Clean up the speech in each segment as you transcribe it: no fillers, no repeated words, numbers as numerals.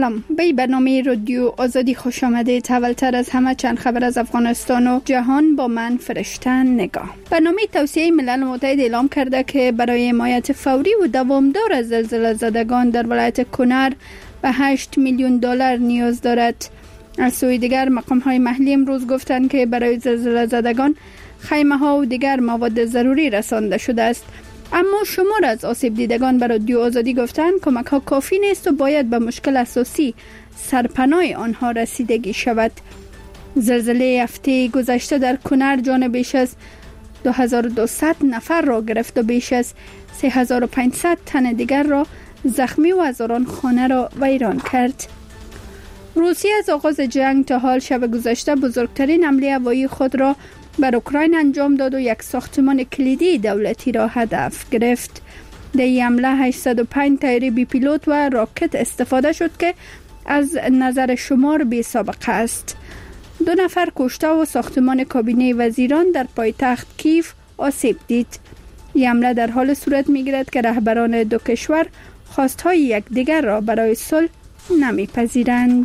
سلام، به برنامه رادیو آزادی خوش آمدید. اولتر از همه چند خبر از افغانستان و جهان با من فرشته نگاه. برنامه توصیه ملل متحد اعلام کرده که برای حمایت فوری و دوامدار از زلزله زدگان در ولایت کنر به 8 میلیون دلار نیاز دارد. از سوی دیگر مقام های محلی امروز گفتند که برای زلزله زدگان خیمه ها و دیگر مواد ضروری رسانده شده است. اما شمار از آسیب دیدگان برای رادیو آزادی گفتند کمک ها کافی نیست و باید به مشکل اساسی سرپناه آنها رسیدگی شود. زلزله هفته گذشته در کنر جان بیش از 2200 نفر را گرفت و بیش از 3500 تن دیگر را زخمی و هزاران خانه را ویران کرد. روسیه از آغاز جنگ تا حال شب گذشته بزرگترین حمله هوایی خود را بر اوکراین انجام داد و یک ساختمان کلیدی دولتی را هدف گرفت. در این حمله 805 طیاره بی پیلوت و راکت استفاده شد که از نظر شمار بی سابقه است. 2 نفر کشته و ساختمان کابینه وزیران در پایتخت کیف آسیب دید. این حمله در حال صورت می‌گیرد که رهبران دو کشور خواستهای یکدیگر را برای صلح نمی‌پذیرند.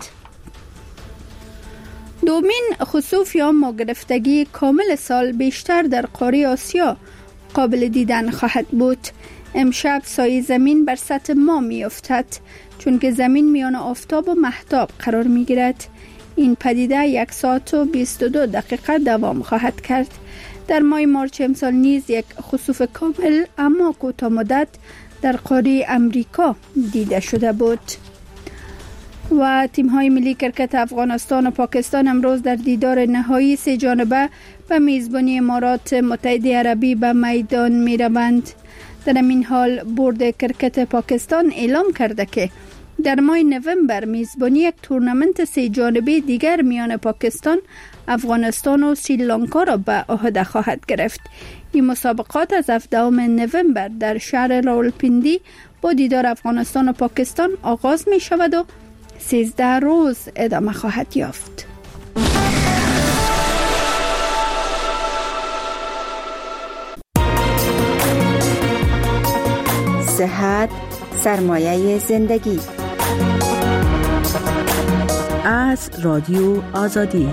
دومین خسوف یا ماگرفتگی کامل سال بیشتر در قاره آسیا قابل دیدن خواهد بود. امشب سایه زمین بر سطح ماه می افتد چون که زمین میان آفتاب و مهتاب قرار می گیرد. این پدیده 1 ساعت و 22 دقیقه دوام خواهد کرد. در ماه مارچ امسال نیز یک خسوف کامل اما کوتاه مدت در قاره امریکا دیده شده بود. و تیم‌های ملی کرکت افغانستان و پاکستان امروز در دیدار نهایی 3 جانبه به میزبانی امارات متحده عربی به میدان می‌روند. در این حال بورد کرکت پاکستان اعلام کرده که در ماه نوامبر میزبانی یک تورنمنت 3 جانبه دیگر میان پاکستان، افغانستان و سریلانکا را به عهده خواهد گرفت. این مسابقات از 17 نوامبر در شهر راولپیندی با دیدار افغانستان و پاکستان آغاز می شود و 13 روز ادامه خواهد یافت. صحت سرمایه زندگی. از رادیو آزادی.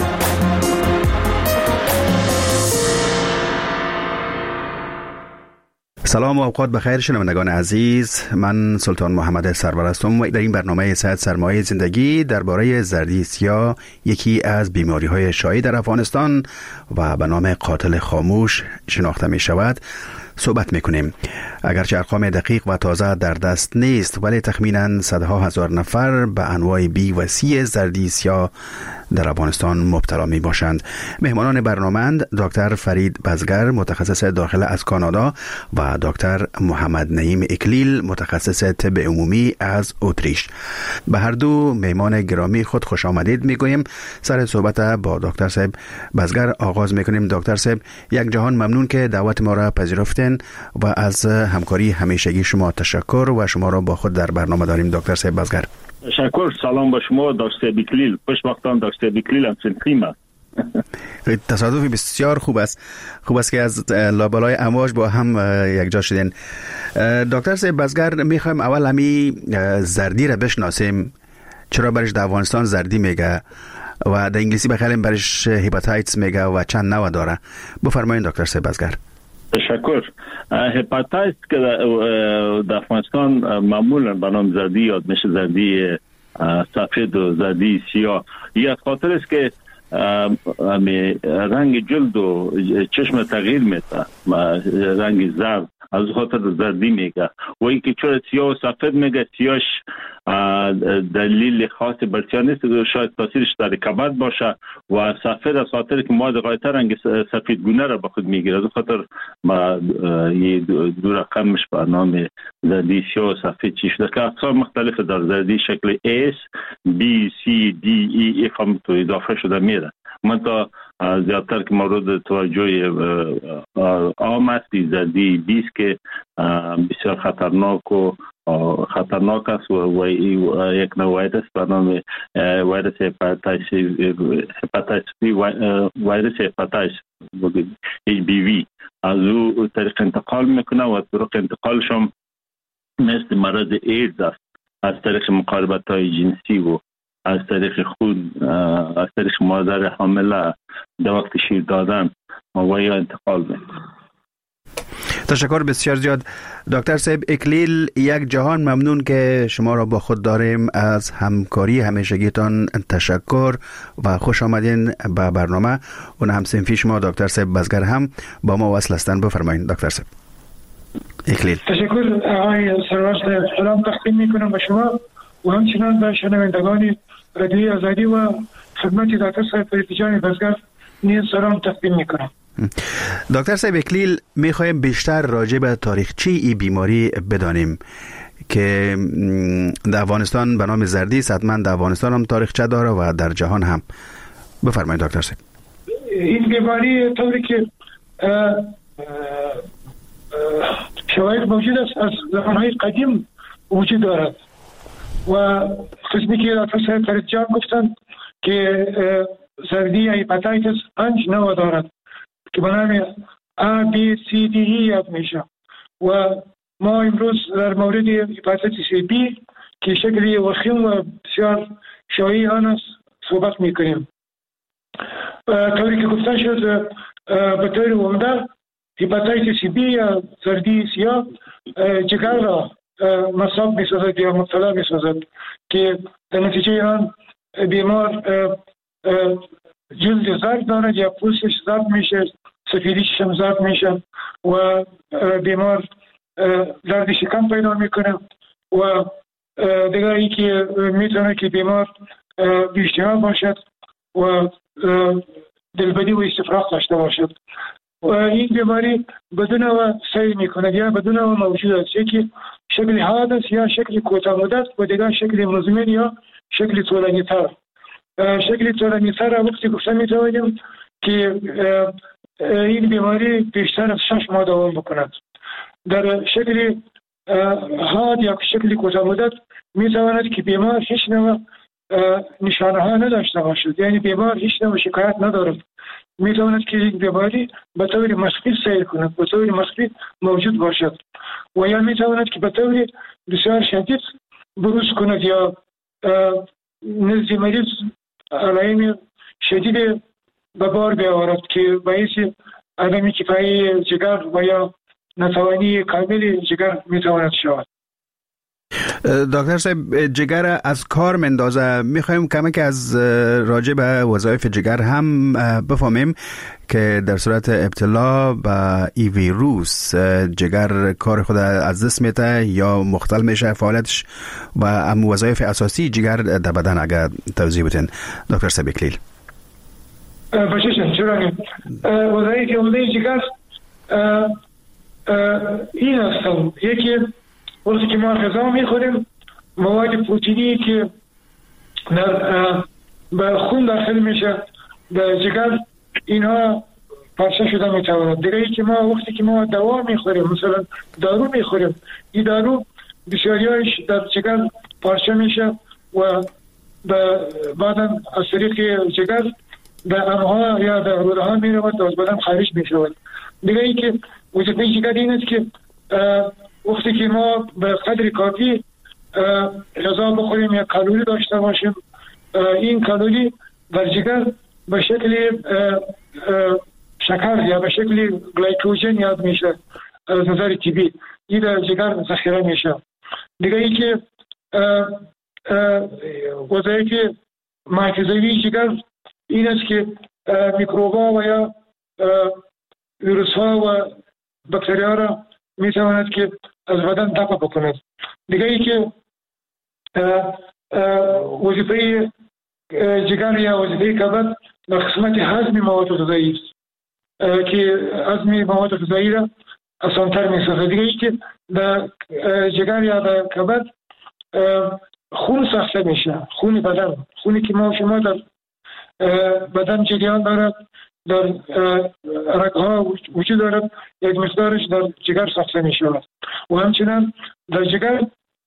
سلام و اوقات بخیر شنوندگان عزیز، من سلطان محمد سرور هستم و در این برنامه صحت سرمایه زندگی درباره زردی سیاه، یکی از بیماری‌های شایع در افغانستان و به نام قاتل خاموش شناخته می شود، صحبت میکنیم. اگرچه ارقام دقیق و تازه در دست نیست، ولی تخمیناً صدها هزار نفر به انواع بی و سی زردی سیاه در افغانستان مبتلا می باشند. مهمانان برنامه دکتر فرید بزگر، متخصص داخله از کانادا، و دکتر محمد نعیم اکلیل، متخصص طب عمومی از اتریش. به هر دو مهمان گرامی خود خوش آمدید میگوییم. سر صحبت با دکتر صاحب بزگر آغاز میکنیم. دکتر صاحب، یک جهان ممنون که دعوت ما را پذیرفتین و از همکاری همیشگی شما تشکر و شما را با خود در برنامه داریم. دکتر صاحب بزگر. تشکر. سلام با شما دکتر بیکلیل. خوشبختانه دکتر بیکلیل هم سنخیمه. تصادفی بسیار خوب است که از لابلای امواج با هم یک جا شدین. دکتر صاحب بزگر، میخوایم اول همی زردی را بشناسیم. چرا برش در افغانستان زردی میگه و در انگلیسی بخیلیم برش هپاتایتس میگه و چند نوع داره؟ بفرمایید دکتر صاحب بزگر. تشکر. هپاتایتس که در افغانستان معمولا به نام زردی یاد میشه، زردی سفید و زردی سیاه. این از خاطر است که رنگ جلد و چشم تغییر میده، رنگ زرد، از خاطر زردی میگه. و اینکه چرا سیاه و سفید میگه، سیاهش دلیل خاص برچه نیست، شاید تاثیرش در کبد باشه، و سفید از خاطر که مواد غایطه رنگ سفید گونه را به خود میگیره. از خاطر یه دو رقمش به نام زردی سیاه و سفید چی شده که اقسام مختلف در زردی شکل S, B, C, D, E, F هم تو اضافه شده میره. من تا زیادتر که مورد توجه عام است زردی 20 که بسیار خطرناک است و یک نوع ویروس به نام ویروس هپاتایتس ویروس هپاتایتس HBV از او طریق انتقال میکنه و طریق انتقالش هم مثل مرض ایدز است. از طریق مقاربت‌های جنسی و از طریق خون، از طریق مادر حامله در وقت شیر دادن و یا انتقال می‌کنه. تشکر بسیار زیاد دکتر صاحب اکلیل. یک جهان ممنون که شما را با خود داریم. از همکاری همیشگیتان تشکر و خوش آمدین به برنامه. اون هم صنفی شما دکتر صاحب بزگر هم با ما وصل هستن. بفرمایید دکتر صاحب اکلیل. تشکر آقای سرور. سلام تقدیم میکنم به شما و همچنان به شنوندگان رادیوی آزادی و خدمت دکتر صاحب فریدجان بزگر نیز سلام تقدیم میکنم. دکتر صاحب اکلیل، میخوایم بیشتر راجع به تاریخچه این بیماری بدانیم که در افغانستان به نام زردیس، حتما در افغانستان هم تاریخچه داره و در جهان هم. بفرمایید دکتر صاحب. این بیماری طوری که شواهد موجود است از زمانهای قدیم وجود دارد و قسمی که دکتر صاحب فریدجان گفتن که زردی یا هپاتیتس 5 نوع دارد که به نام A, B, C, D, E یاد میشه و ما امروز در مورد هپاتیتس B که شکلی وخیم و بسیار شایع آن است صحبت میکنیم. طوری که گفتن شد به طور عمده هپاتیتس B یا زردی سیاه جگر را مصاب میسازد یا مبتلا میسازد که در نتیجه آن بیمار جلد زرد دارد یا پوستش زرد میشه، سفیدیش هم زرد میشه و بیمار درد شکم پیدا میکنه و دیگه ای که میتونه که بیمار بیشتر باشد و دلبدی و استفراغ داشته باشد و این بیماری بدون و سیر میکنه یا بدون و موجود است، یکی شکل حاد است یا شکل کوتاه مدت و دیگه شکل مزمن یا شکل طولانی تر. شکل طولانی تر وقتی گفته میتوانیم که این بیماری بیشتر از 6 ماه دوام بکند. در شکل حاد یا شکل کوتاه مدت میتواند که بیمار هیچ نوع نشانه ها نداشته باشد، یعنی بیمار هیچ نوع شکایت ندارد. میتواند که این بیماری به طور مخفی سیر کند، به طور مخفی موجود باشد و یا میتواند که به طور بسیار شدید بروز کند یا نزد مریض علائم شدید به بار بیاورد که باعث عدم کفایی جگر و یا ناتوانی کامل جگر میتواند شود. دکتر صاحب جگر از کار مندازه. میخوایم کمک از راجع به وظایف جگر هم بفهمیم که در صورت ابتلا به ای ویروس جگر کار خود از دست میده یا مختل میشه فعالیتش و وظایف اساسی جگر در بدن اگر توضیح بدین دکتر صاحب اکلیل. باشید چرا وظایف عمده جگر این هستند. یکی وقتی که ما غذا میخوریم مواد پروتئینی که به خون داخل میشه به جگر اینها پارچه شده میتواند. دیگه ای که ما وقتی که ما دوا میخوریم مثلا دارو میخوریم این دارو بسیاریش در جگر پارچه میشه و بعدا از طریق جگر به امعا یا در روده ها میرود و از بدن خارج میشود. دیگه ای که وظیفه جگر این است که وقتی که ما به قدر کافی غذا بخوریم یا کالری داشته باشیم این کالری در جگر به شکل شکر یا به شکل گلایکوژن یاد میشه از نظر طبی، این در جگر ذخیره میشه. دیگه ای که وظایف محافظوی جگر این است که میکروبا و یا ویروس ها و باکتریا را میتواند که از بدن دفع بکند. دیگه ای که وظیفه جگر یا وظیفه کبد در قسمت هضم مواد غذایی است که هضم مواد غذایی را آسان‌تر می‌سازد. دیگه ای که در جگر یا در کبد خون ساخته میشه، خون بدن، خونی که ما شما در بدن جریان دارد در رگ‌ها وجود دارد، یک مقدارش در جگر ساخته می شود و همچنان در جگر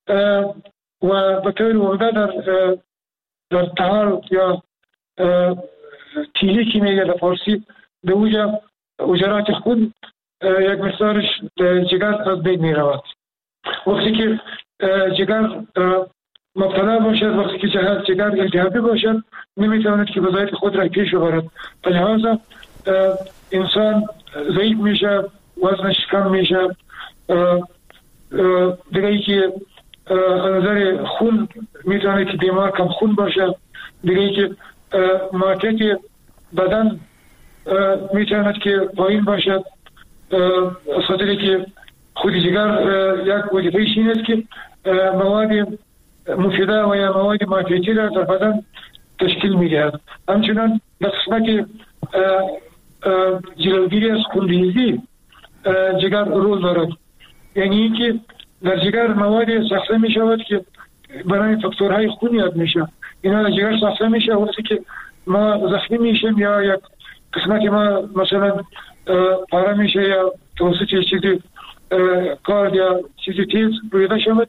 و به طور عمده در طحال یا تیلی که میگه در فارسی به اوجا اجرات خون یک مقدارش در جگر از بین می رود. وقتی که جگر مبتلا باشد، وقتی که جگر التهابی باشد نمیتواند که وظایف خود را پیش ببرد. به لحاظ انسان ضعیف میشه، وزنش کم میشه. دیگه ای که از نظر خون میتونه که بیمار کم خون باشه. دیگه ای که مارکت بدن میتواند که پایین باشد، از خاطری که خود جگر یک وظیفه‌اش این است که مواد مفیده و یا مواد مارکتی را در بدن تشکیل میدهد. همچنان در قسمت جلوگیری از خونریزی جگر رول دارد، یعنی اینکه در جگر مواد ساخته می شود که برای فاکتورهای خون یاد میشه. اینا در جگر ساخته میشه وقتی که ما زخمی میشیم یا یک قسمت ما مثلا پاره میشه یا توسط چیزی کارد یا چیزی تیز رویده شود،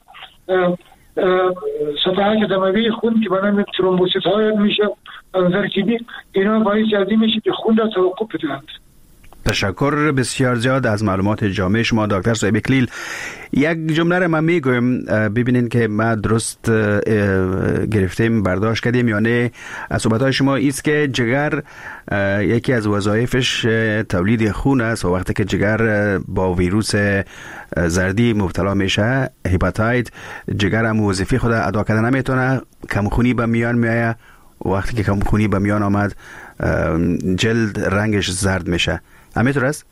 صفحات دموی خون که برای ترومبوسیت ها یاد میشه از نظر طبی، اینا باعث از این میشه که خون را توقف بدهند. تشکر بسیار زیاد از معلومات جامع شما دکتر صاحب اکلیل. یک جمله را من میگویم ببینین که ما درست گرفتیم برداشت کردیم یا نه. از صحبت‌های شما ایست که جگر یکی از وظایفش تولید خون است و وقتی که جگر با ویروس زردی مبتلا میشه، هپاتایت، جگر هم وظیفه خود ادا کردن نمیتونه، کمخونی به میان میایه. وقتی که کمخونی به میان آمد جلد رنگش زرد میشه. همینطور است؟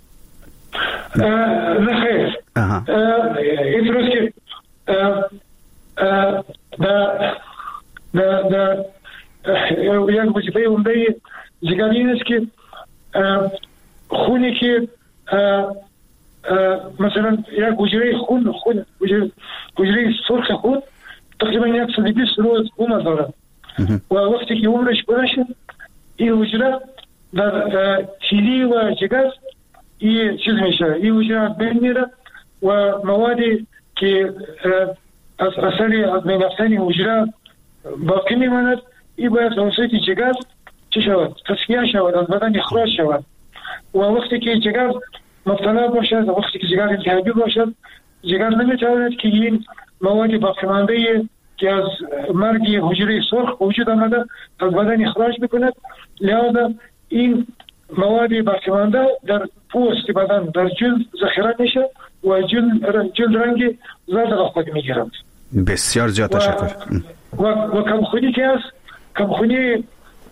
نه خیر. اینطور است که یک وظیفه عمده جگر این است که خونی که مثلا یک حجره خون حجره سرخ خون تقریبا 120 روز عمر دارد و وقتی که عمرش برشه این حجره در کلی و جگر این چیز میشه، این حجره بین میره و موادی که از اثر از بین رفتن حجره باقی میماند این باید توسط جگر چه شود؟ تصفیه شود، از بدن اخراج شود. و وقتی که جگر مبتلا باشد، وقتی که جگر التهابی باشد، جگر نمیتواند که این مواد باقی مانده که از مرگ حجره سرخ وجود آمده از بدن اخراج بکند. لذا این مواد باقی مانده در پوست بدن در جلد ذخیره میشه و جلد رنگ زرد را خود میگیرد. بسیار زیاد تشکر. و کمخونی که است، کمخونی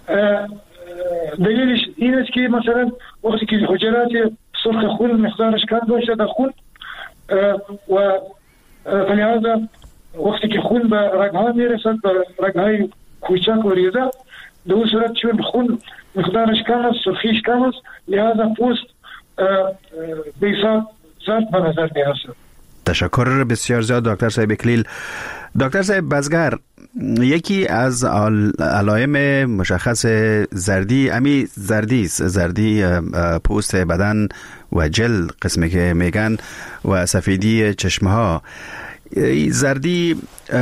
دلیلش این است که مثلا وقتی که حجرات سرخ خون مقدارش کم باشه در خون و فلهذا وقتی که خون به رگها میرسد، به رگهای کوچک و ریزه، در اون صورت چون خون مقدارش کم است، سرخیش کم است، لحاظا پوست بیسا زرد به نظر میرسد. تشکر بسیار زیاد دکتر صاحب اکلیل. دکتر صاحب بزگر، یکی از علائم مشخص زردی امی زردی است، زردی پوست بدن و جلد قسمی که میگن و سفیدی چشمه ها. زردی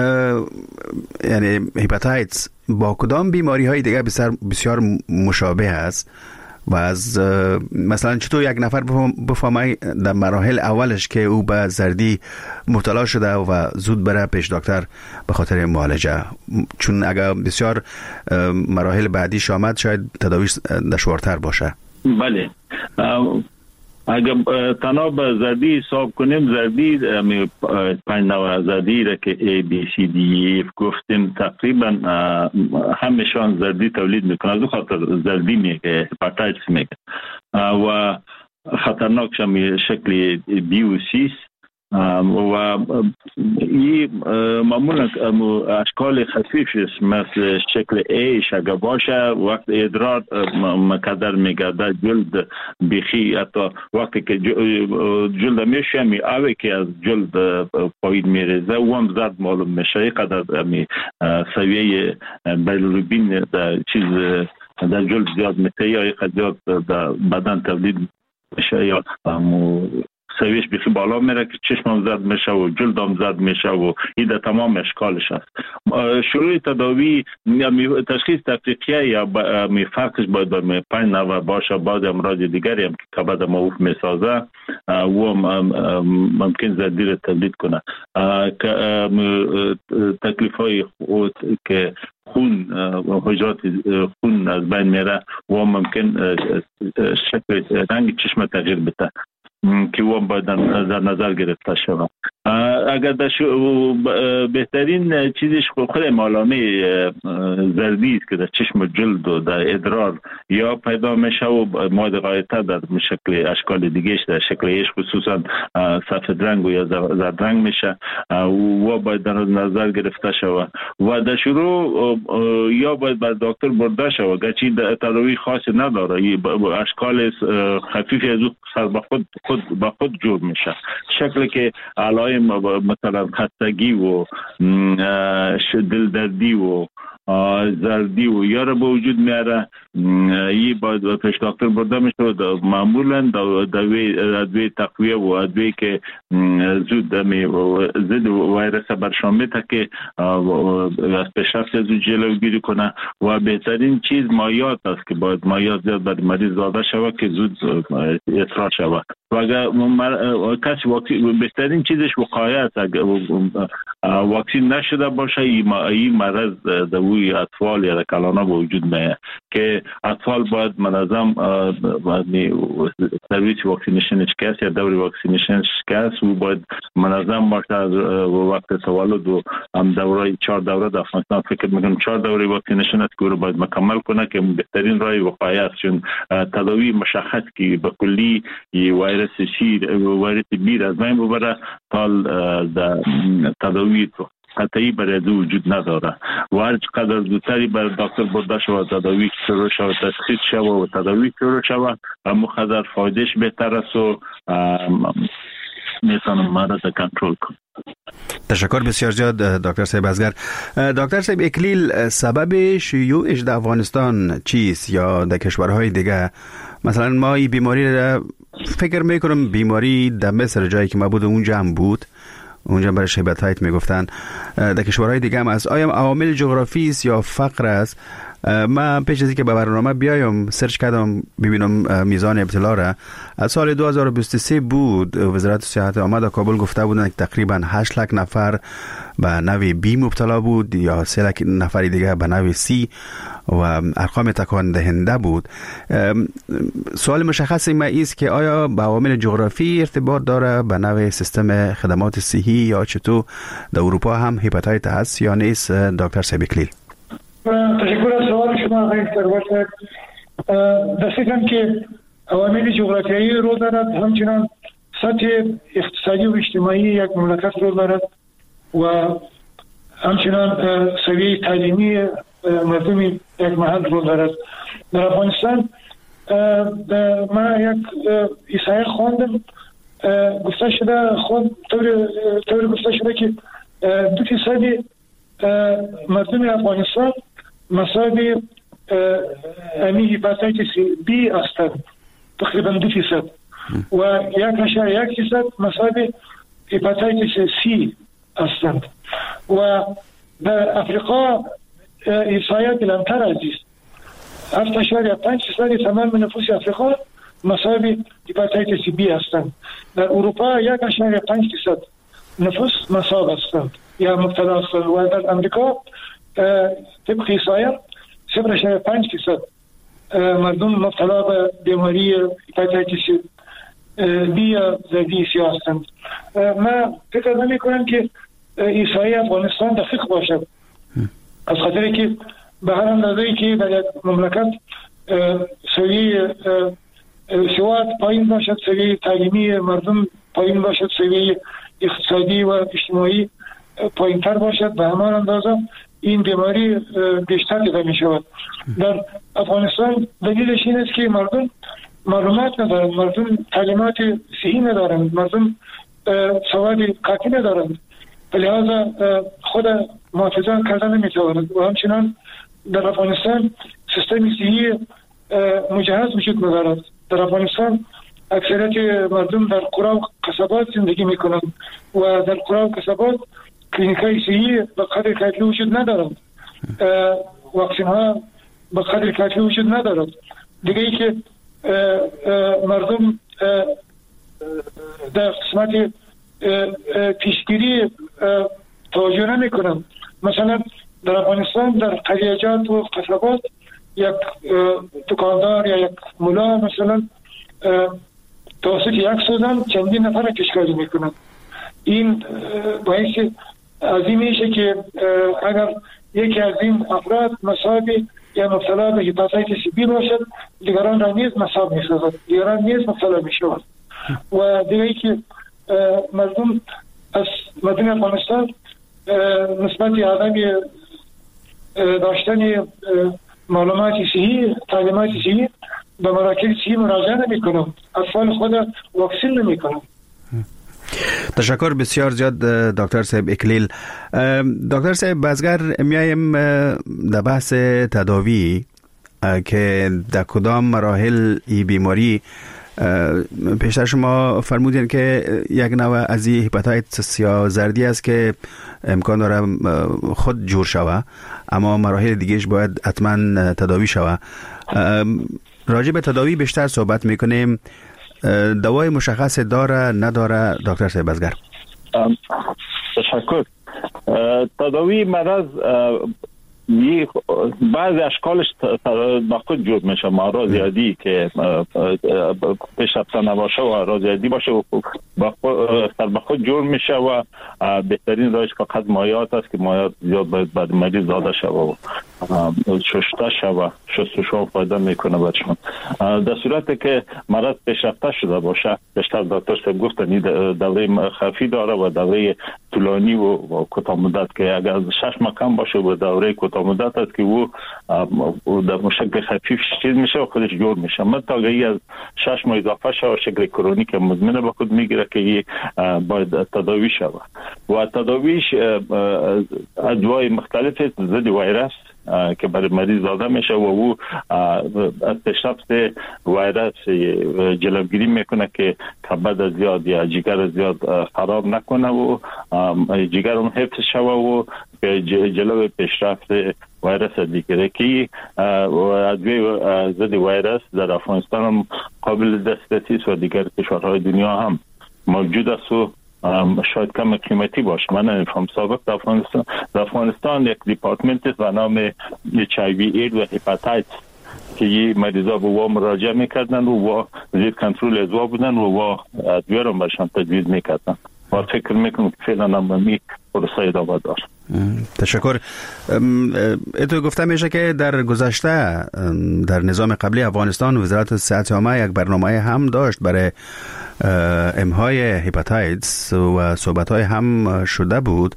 یعنی هپاتایتس با کدام بیماری های دیگه بسیار مشابه است و از مثلا چطور یک نفر بفهمه در مراحل اولش که او به زردی مبتلا شده و زود بره پیش دکتر به خاطر معالجه، چون اگر بسیار مراحل بعدیش آمد شاید تداویش دشوارتر باشه. بله، اگر تنها به زردی حساب کنیم، زردی 5 نوع زردی را که A, B, C, D, E گفتیم تقریبا همشان زردی تولید میکنه. از خاطر زردی میگه، هپاتایتس میگه و خطرناکش هم شکل B و C و این معمولا اشکال خفیف است، مثل شکل A اگر باشه وقت ادرار مقدر میگرده، جلد بیخی، حتی وقتی که جلد میشه اوه که از جلد پایین میریزه و هم زرد معلوم میشه. اینقدر سویه بیلیروبین در چیز در جلد زیاد میشه یا اینقدر زیاد در بدن تولید میشه یا سویش بیخی بالا میره که چشمم زرد میشه و جلدم زرد میشه و این در تمام اشکالش است. شروع تداوی تشخیص تفریقیه یا فرقش باید بر 5 نوع باشه. بعض امراض دیگری هم که کبد معروف میسازه و ممکن زردی را تولید کنه. تکلیف‌های که خون حجرات خون از بین میره و ممکن شکل رنگ چشم تغییر بده که و باید در نظر گرفته شود. اگر بهترین چیزش خود علامه زردی است که در چشم جلد و در ادرار یا پیدا میشه و ماده غایطه در شکل اشکال دیگهش در شکل ایش خصوصا سفید رنگ و یا زرد رنگ میشه و باید در نظر گرفته شود و در شروع یا باید بر دکتر برده شود گرچه تداوی خاصی نداره، اشکال خفیفی از سر به خود جور میشه. شکلی که علائم مثلا خستگی و دلدردی و زردی و یا را به وجود میاره، یه باید پیش دکتر برده میشه. معمولا ادویه تقویه و ادویه که زود ضد ویروس برشان میده که از پیشرفت زود جلوگیری کنه و بهترین چیز مایعات است که باید مایعات زیاد بر مریض داده شود که زود اصلاح شود. و اگر کسی بهترین چیزش وقایه است. اگر واکسین نشده باشه این مرض دوی اطفال یا کلانا به وجود میاد که اطفال باید منظم سرویس واکسینیشنش کس یا دور واکسینیشنش کس و باید منظم باشه. از وقت تولد و هم دوره 4 دوره در افغانستان فکر میکنم 4 دوره واکسینیشن است که رو باید مکمل کنه که بهترین راه وقایه است، چون تداوی مشخص که به کلی ویروس بیر از بین ببره تا تداوی قطعی برای دو وجود نداره و هر قدر زودتری بر دکتر برده شود تداوی شروع شود تشخیص شود و تداوی شروع شود همون قدر فایدهش بهتر است و میتونم مرض کنترل کنم. تشکر بسیار زیاد دکتر صاحب ازگر. دکتر صاحب اکلیل، سبب شیوعش در افغانستان چیست یا در کشورهای دیگه؟ مثلا ما این بیماری را فکر میکنم بیماری در مصر جایی که ما بود اونجا هم بود، اونجا برای هپاتیت میگفتن، در کشورهای دیگه هم است. آیا عوامل جغرافی است یا فقر است؟ من پیش از اینکه به برنامه بیایم سرچ کردم ببینم میزان ابتلا را. از سال 2023 بود وزارت صحت آمد در کابل گفته بودند که تقریبا 8 لک نفر به نوع بی مبتلا بود یا 3 لک نفر دیگه به نوع سی و ارقام تکان دهنده بود. سوال مشخص ما است که آیا با عوامل جغرافی ارتباط داره به نوع سیستم خدمات صحی یا چطور در اروپا هم هپاتیت هست یا نیست؟ دکتر صاحب اکلیل. تشکر از سوال شما آقای سرور صاحب. دستیدم که عوامل جغرافیایی رو دارد، همچنان سطح اقتصادی و اجتماعی یک مملکت رو دارد و همچنان سویه تعلیمی مردم یک محل رو دارد. در افغانستان من یک احصایه خواندم، گفته شده طور گفته شده که 2% مردم افغانستان مصاب امی هپاتیتس بی هستند، تقریبا 2%، و 1.1% مصاب هپاتیتس سی هستند و در افریقا احصایه کمتر از است. 7.5% تمام نفوس افریقا مصاب هپاتیتس بی هستند. در اروپا 1.5% نفوس مصاب هستند یا مبتلا هستند و در امریکا طبق احصایه 0.5% مردم مبتلا به بیماری هپاتیتس بی یا زردی سی هستند. من فکر نمی کنم که احصایه افغانستان دقیق باشد، از خاطر که به هر اندازه‌ای که در یک مملکت سویه سواد پایین باشد، سویه تعلیمی مردم پایین باشد، سویه اقتصادی و اجتماعی پایین تر باشد، به همان اندازه این بیماری بیشتر دیده می شود. در افغانستان دلیلش این است که مردم معلومات ندارند، مردم تعلیمات صحیح ندارند، مردم سواد کافی ندارند، لذا خود محافظت کردن نمی توانند و همچنان در افغانستان سیستم صحی مجهز وجود ندارد. در افغانستان اکثریت مردم در قرى و قصبات زندگی می کنند و در قرى و قصبات کلینیکای صحی به قدر کافی وجود ندارند، واکسین ها به قدر کافی وجود ندارد. دیگه ای که مردم در قسمت پیشگیری توجه نمی کنند. مثلا در افغانستان در قریه‌جات و قصبات یک دکاندار یا یک ملا مثلا توسط یک سوزن چندین نفر کشکاری میکنند. این باعث عظیم میشه که اگر یکی از این افراد مصابی یا مبتلا به هپاتیتس بی باشد، دیگران را نیز مصاب می‌سازد، دیگران نیز مبتلا می‌شوند. و دیگه که مردم از مردم افغانستان نسبت عدم داشتن معلومات صحیح، تعلیمات صحیح به مراکز صحیح مراجعه نمی‌کنند، اطفال خود واکسین نمی‌کنند. تشکر بسیار زیاد دکتر صاحب اکلیل. دکتر صاحب بازگر میایم در بحث تداوی که در کدام مراحل ای بیماری پیشتر شما فرمودین که یک نوع از هپاتیتس یا زردی است که امکان داره خود جور شوه، اما مراحل دیگهش باید حتما تداوی شوه. راجع به تداوی بیشتر صحبت میکنیم. دوای مشخص داره نداره دکتر صاحب بازگر؟ تشکر. تداوی مرض بعضی اشکالش با خود جور میشه. امراض زیادی که پیشرفته نباشه و امراض زیادی باشه و با خود جور میشه و بهترین راهش فقط مایعات است که مایعات زیاد باید بعد مریض داده شده و شسته شده، شستشو فایده میکنه برشون. در صورتی که مرض پیشرفته شده باشه، بیشتر دکتر صاحب گفتن دوره خفیف داره و دوره طولانی و کوتاه مدت که اگر 6 ماه کم باشه و دوره کوتاه مدت است که او در شکل خفیف چیز میشه و خودش جور میشه. متا اگر از 6 ماه اضافه شه و شکل کرونیک مزمن به خود میگیره که باید تداوی شود و تداویش ادوای مختلف ضد ویروس که برای مریض داده میشه و او از پیشرفت ویروس جلوگیری میکنه که کبد زیاد یا جگر زیاد خراب نکنه و جگر هم حفظ شوه و جلو پیشرفت ویروس دیگه که ادویه ضد ویروس در افغانستان هم قابل دسترسی است و دیگر کشورهای دنیا هم موجود است و شاید کم قیمتی باشه. من نمیفهم. سابق در افغانستان یک دیپارتمنت است به نام HIV اید و هپاتیتس که یه مریضا به وا مراجعه میکردن و زیر کنترل ادوا بودن و ادویه رو برشان تجویز میکردن و فکر میکنم که فعلا نمی پروسه ادامه دار. تشکر. اتو گفته میشه که در گذشته در نظام قبلی افغانستان وزارت صحت عامه یک برنامه هم داشت برای امهای هپاتیتس و صحبت‌های هم شده بود.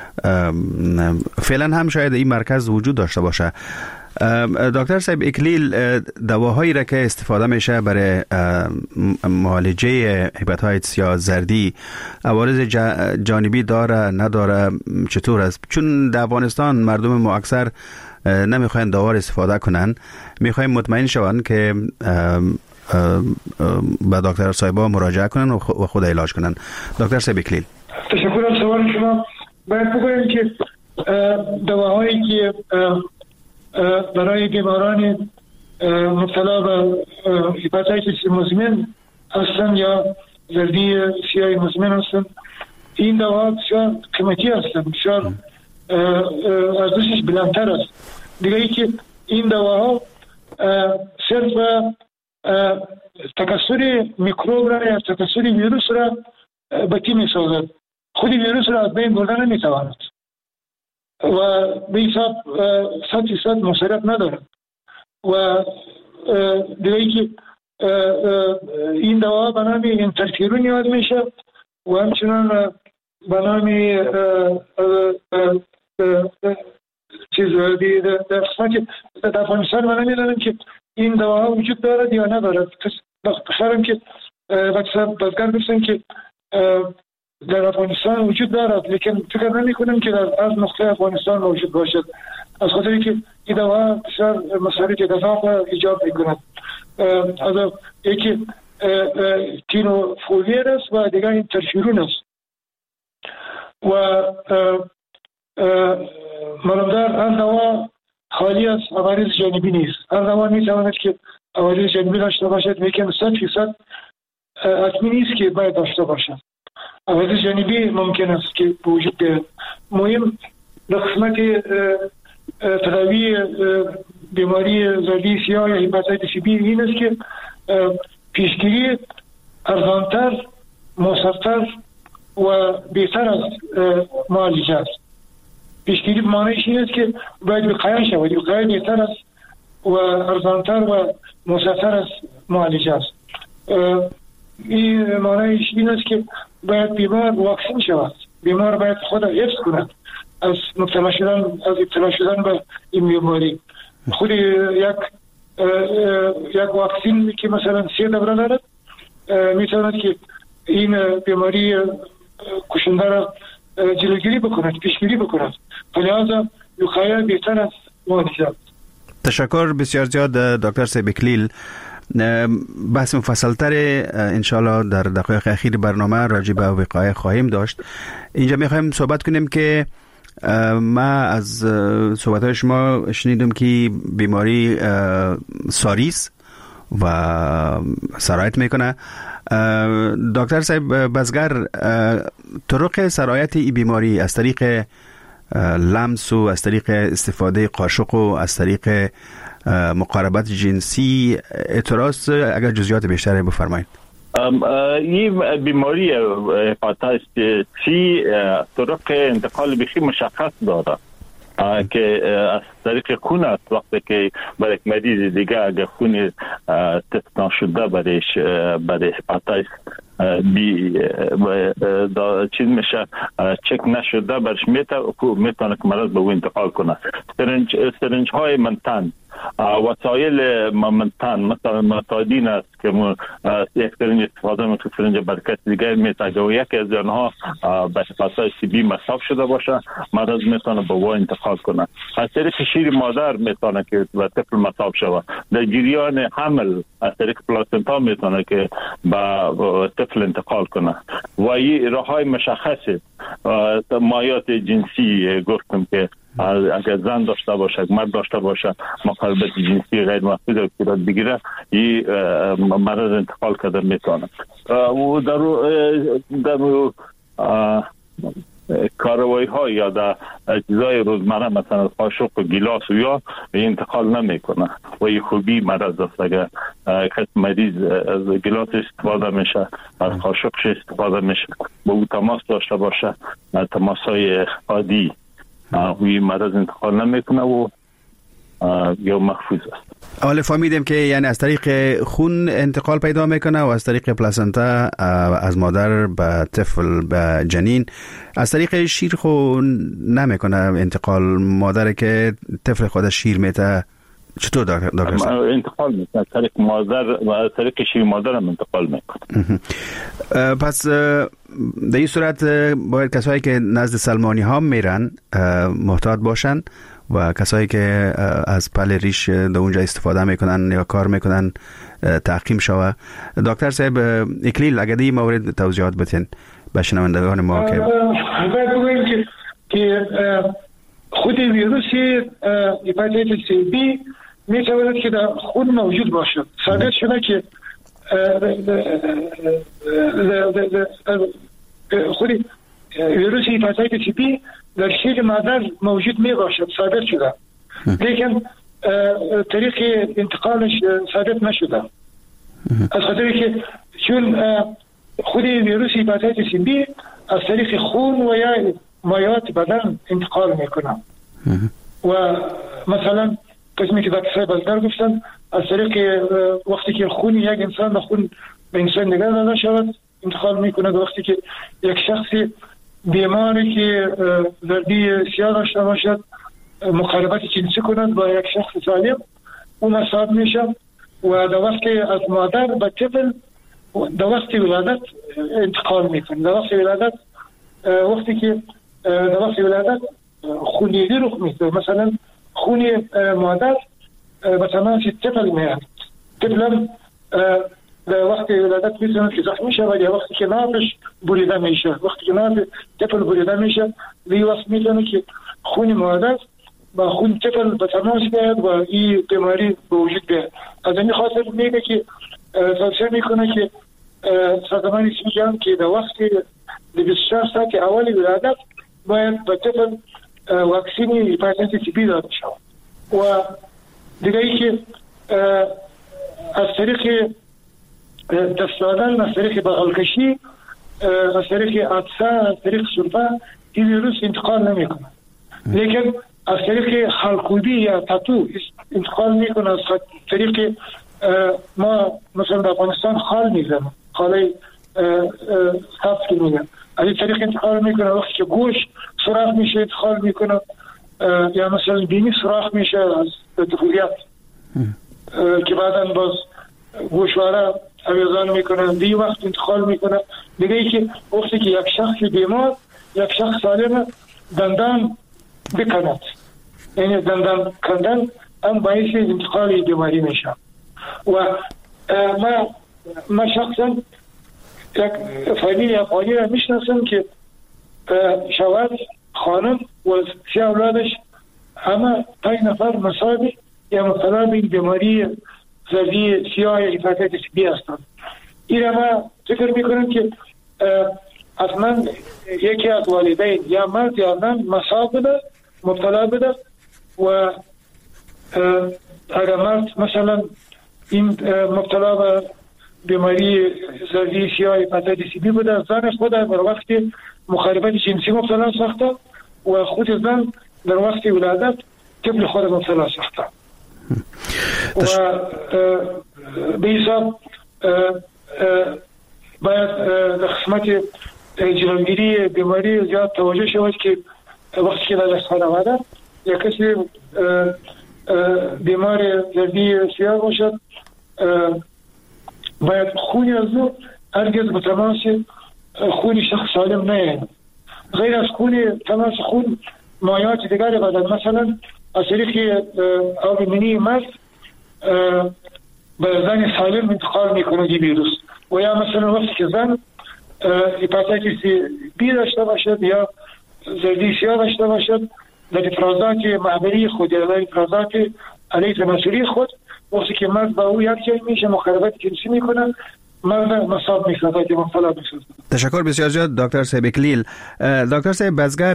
فعلا هم شاید این مرکز وجود داشته باشه. دکتر صاحب اکلیل، دواهایی را که استفاده میشه برای معالجه هپاتیتس یا زردی عوارض جانبی داره نداره، چطور است؟ چون در افغانستان مردم ما اکثر نمیخواین دوا استفاده کنن، میخوایم مطمئن شون که به دکتر صاحبا مراجعه کنن و خود علاج کنن. دکتر صاحب اکلیل. تشکر از سوال شما. باید بگویم که دواهایی که برای بیماران مبتلا به هپاتیتس مزمن هستند یا زردی سیاه مزمن هستند، این دوا بسیار قیمتی هستند، بسیار ارزشش بلندتر است. دیگه ای که این دواها صرف تکثر میکروب را یا تکثر ویروس را بکی می سازد، خود ویروس را از بین بردن نمی تواند و به حساب 100% مصرف ندارد. و دیگه ای که این دوا به نام انترفیرون یاد میشه و همچنان به نام چیز در قسمت در افغانستان من نمیدانم که این دواها وجود دارد یا ندارد. بخیرم که بازگر گفتن که در افغانستان وجود دارد، لیکن فکر نمی کنم که در از نقطه افغانستان موجود باشد، از خاطری که این دوا بسیار مصارف گزاف ایجاب می کند. از یکی تینوفولیل است و دیگر انترفیرون است و معلومدار هر دوا خالی از عوارض جانبی نیست. هر دوا می تواند که عوارض جانبی داشته باشد، لیکن 100% حتمی نیست که باید داشته باشد. عوارض جانبی ممکن است که وجود بیاید. مهم در قسمت تداوی بیماری زردی سیاه یا هپاتیتس بی این است که پیشگیری ارزانتر، موثرتر و بهتر از معالجه است. پیشگیری معنیش این است که باید وقایه شود. وقایه بهتر است و ارزانتر و موثرتر از معالجه است. این معنیش این است که باید بیمار واکسین شود. بیمار باید خود حفظ کند از ابتلا شدن به این بیماری. خود یک واکسین که مثلا 3 دوره دارد میتواند که این بیماری کشنده را جلوگیری بکند، پیشگیری بکند. لذا وقایه بهتر از معالجه. تشکر بسیار زیاد دکتر صاحب اکلیل. بحث مفصلتر انشالله در دقایق اخیر برنامه راجع به وقایه خواهیم داشت. اینجا میخوایم صحبت کنیم که ما از صحبت‌های شما شنیدم که بیماری ساریس و سرایت میکنه. دکتر صاحب بزگر، طرق سرایت این بیماری از طریق لمس و از طریق استفاده قاشق و از طریق مقاربت جنسی اعتراض، اگر جزئیات بیشتری بفرمایید. این بیماری هپاتیتس سی طرق انتقال بخی مشخص داره که از طریق خون است. وقتی که برای یک مریض دیگه اگر خون تست نشده برای هپاتیتس بی چیز میشه چک نشده برش میتونه که مرض به او انتقال کنه. سرنج های منتن، وسایل منتن مثلا متادین است که یک سرنج استفاده میکنه، سرنج برکت دیگر میتونه و یکی از آنها به هپاتیتس بی مصاب شده باشه، مرض میتونه به او انتقال کنه. از طریق شیر مادر میتونه که به طفل مصاب شود. در جریان حمل از طریق پلاسنتا میتونه که به طفل انتقال کنه. و این راههای مشخصه. مایات جنسی گفتم که اگر زن داشته باشه، مرد داشته باشه، مقاربت جنسی غیر محفوظ رو صورت بگیره، این مرض انتقال کرده میتونه. و در کاروائی ها یا در اجزای روزمره مثلا قاشق و گیلاس و یا انتقال نمیکنه و این خوبی مرض است. اگر کس مریض از گیلاس استفاده میشه، از قاشقش استفاده میشه، با او تماس داشته باشه، تماس های عادی این مرض انتقال نمیکنه و یا محفوظ است. حالا فهمیدیم که یعنی از طریق خون انتقال پیدا میکنه و از طریق پلاسنتا از مادر به طفل به جنین. از طریق شیر خو نمیکنه انتقال، مادر که طفل خودش شیر میته چطور دکتر؟ انتقال میکنه از طریق مادر و از طریق شیر مادر هم انتقال میکنه. پس در این صورت باید کسایی که نزد سلمانی ها میرن محتاط باشن و کسایی که از پل ریش در اونجا استفاده میکنن یا کار میکنن تحقیم شوه. دکتر صاحب اکلیل، اگر این مورد توضیحات بتین به شنوندگان ما که باید بگویم که خود ویروس هپاتیتس بی میتواند که در خون موجود باشد. ثابت شده که خود ویروس هپاتیتس بی در شیر مادر موجود می باشد، ثابت شده، لیکن طریق انتقالش ثابت نشده. از خاطری که چون خود ویروس هپاتیتس بی از طریق خون و یا مایات بدن انتقال میکنه و مثلا قسمی که دکتر بزرگ گفتن از طریق وقتی که خون یک انسان به خون به انسان دیگر داده شود انتقال میکنه. وقتی که یک شخصی بیماری که زردی سیاه داشته باشد مقاربت جنسی کند با یک شخص سالم او مصاب میشه و در وقتی از مادر به طفل در وقتی ولادت انتقال میکنه. در وقتی ولادت وقتی که در وقتی ولادت خونریزی رخ میده، مثلا خون مادر به تماس طفل میاد، طفل در وقتی ولادت میتونه که زخمی شود یا وقتی که نابش بریده میشه. وقتی که ناب طفل بریده میشه وی وقت میتونه که خون مادر با خون طفل به تماس بیاد و این بیماری به وجود بیاد. از این خاطر میگه که توصیه میکنه که سازمان جهانی که در وقت 24 ساعت اول ولادت باید به طفل واکسین هپاتیتس بی داده شود و دیگه ای که از طریق دست دادن، از طریق بغلکشی، از طریق عطسه، از طریق سرفه این ویروس انتقال نمی کنه، لیکن از طریق خالکوبی یا تاتو انتقال می کنه. از طریق ما مثلا در افغانستان خال میزنم، خاله خاص که میگن، از این طریق انتقال میکنه. وقتی که گوش سوراخ میشه انتقال میکنه، یا مثلا بینی سوراخ میشه از طفولیت که بعدا باز گوشواره اویزان میکنه، دی وقت انتقال میکنه. دیگه ای که وقتی که یک شخص بیمار، یک شخص سالم دندان بکند، یعنی دندان کندن هم باعث انتقال بیماری میشه. و ما شخصا یک فامیل افغانی را میشناسم که شوهر، خانم و 3 اولادش همه 5 نفر مصاب یا مبتلا به بیماری زردی سیاه یا هپاتیتس بی هستند. این را ما فکر میکنم که اصلا یکی از والدین یا مرد یا زن مصاب بده، مبتلا بده و اگر مرد مثلا این مبتلا به بیماری زردی سیاه هپاتیتس بی بوده، زن خود در وقت مخالفت جنسی مبتلا ساخته و خود زن در وقت ولادت طفل خود مبتلا ساخته و به حساب باید در قسمت جلوگیری بیماری زیاد توجه شود که وقتی که در خانواده یا کسی بیمار زردی سیاه باشد باید خونی از او هرگز به تماس خون شخص سالم نیاید. غیر از تماس خون مایعات دیگر بدن، مثلا از طریق آب منی مرد به زن سالم انتقال میکنه این ویروس، و یا مثلا وقتی که زن هپاتیتس بی داشته باشد یا زردی سیاه داشته باشد، در افرازات معبری خود یا در افرازات علیه تناسلی خود، وقتی که مرد با او یک جای میشه مخالفت جنسی میکنه، مرد مصاب میشه که مبتلا میشه. تشکر بسیار زیاد دکتر صاحب اکلیل. دکتر صاحب بزگر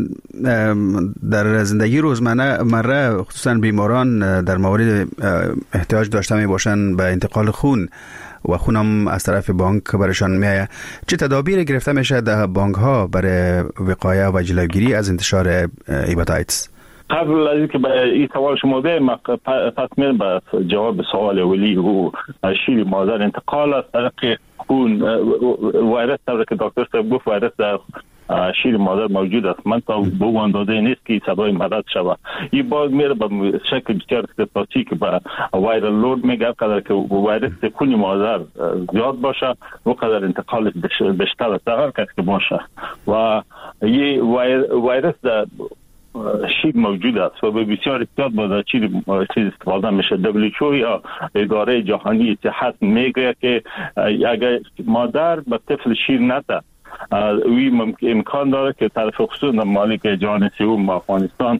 در زندگی روزمره خصوصا بیماران در مورد احتیاج داشته می باشند به انتقال خون و خونم از طرف بانک برشان میآید، چه تدابیر گرفته میشه در بانک ها برای وقایه و جلوگیری از انتشار هپاتیتس؟ قبل از اینکه به این سوال شما بدم، پس میرم به جواب سوال اولی و شیر مادر انتقال از طریق خون ویروس طوری که دکتر صاحب گفت ویروس در شیر مادر موجود است. من تا به اون اندازه نیست که سبب مرض شود. این باز میره به شکل بسیار اختصاصی که به وایرال لود میگه، قدر که ویروس خون مادر زیاد باشه و قدر انتقال بیشتر است هر کس که باشه. و این ویروس در شیر موجود است و به بسیار احتیاط باید چیز استفاده میشه. WHO یا اداره جهانی صحت میگه که اگر مادر به طفل شیر نده، وی امکان داره که طرف خصوص مالک جهان سوم افغانستان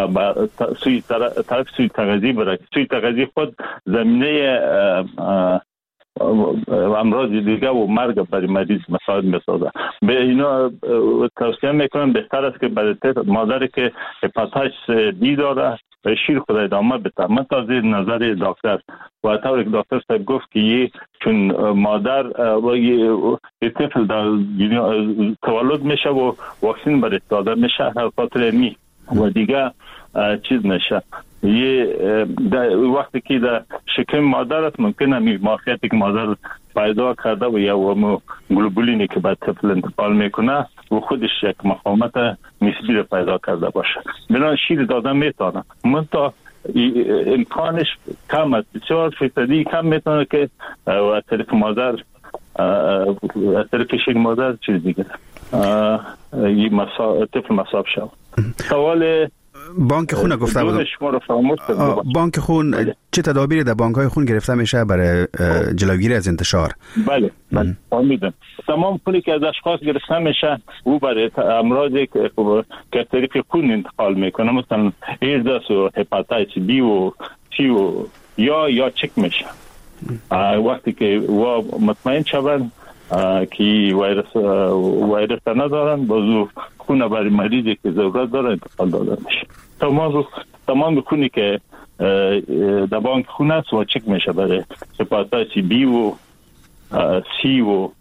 طرف سوی تغذیه بره. سوی تغذیه خود زمینه امراض دیگه و مرگ برای مریض مساعد میسازه. به اینا توصیه میکنم بهتر است که برای مادری که هپاتیتس بی داره به شیر خود ادامه بده. من تازه نظر دکتر و طوری که دکتر صاحب گفت که چون مادر و یه طفل در تولد میشه و واکسین برای داده میشه، هر خاطر می و دیگه چیز نشه. وقتی که در شکم مادر است ممکنه ماهیتی که مادر پیدا کرده و یا گلوبولینی که به طفل انتقال میکنه و خودش یک مقاومت نسبی رو پیدا کرده باشه، بنابراین شیر دادن میتونه، منتها امکانش کم است، بسیار فیصدی کم میتونه که از طریق مادر از طریق شیر مادر چیز دیگه طفل مصاب شد. سوال بانک خون گفته بودم. بانک خون چه تدابیری در بانک های خون گرفته میشه برای جلوگیری از انتشار؟ بله فهمیدم. تمام خونی که از اشخاص گرفته میشه او برای امراضی که طریق خون انتقال میکنه، مثلا ایدز و هپاتیتس بی و سی و یا چک میشه. وقتی که مطمئن شوند که ویروس ندارن بازو خون برای مریضی که ضرورت داره انتقال داده میشه. تمام خونی که در بانک خون است و چک میشه برای هپاتیتس بی و سی و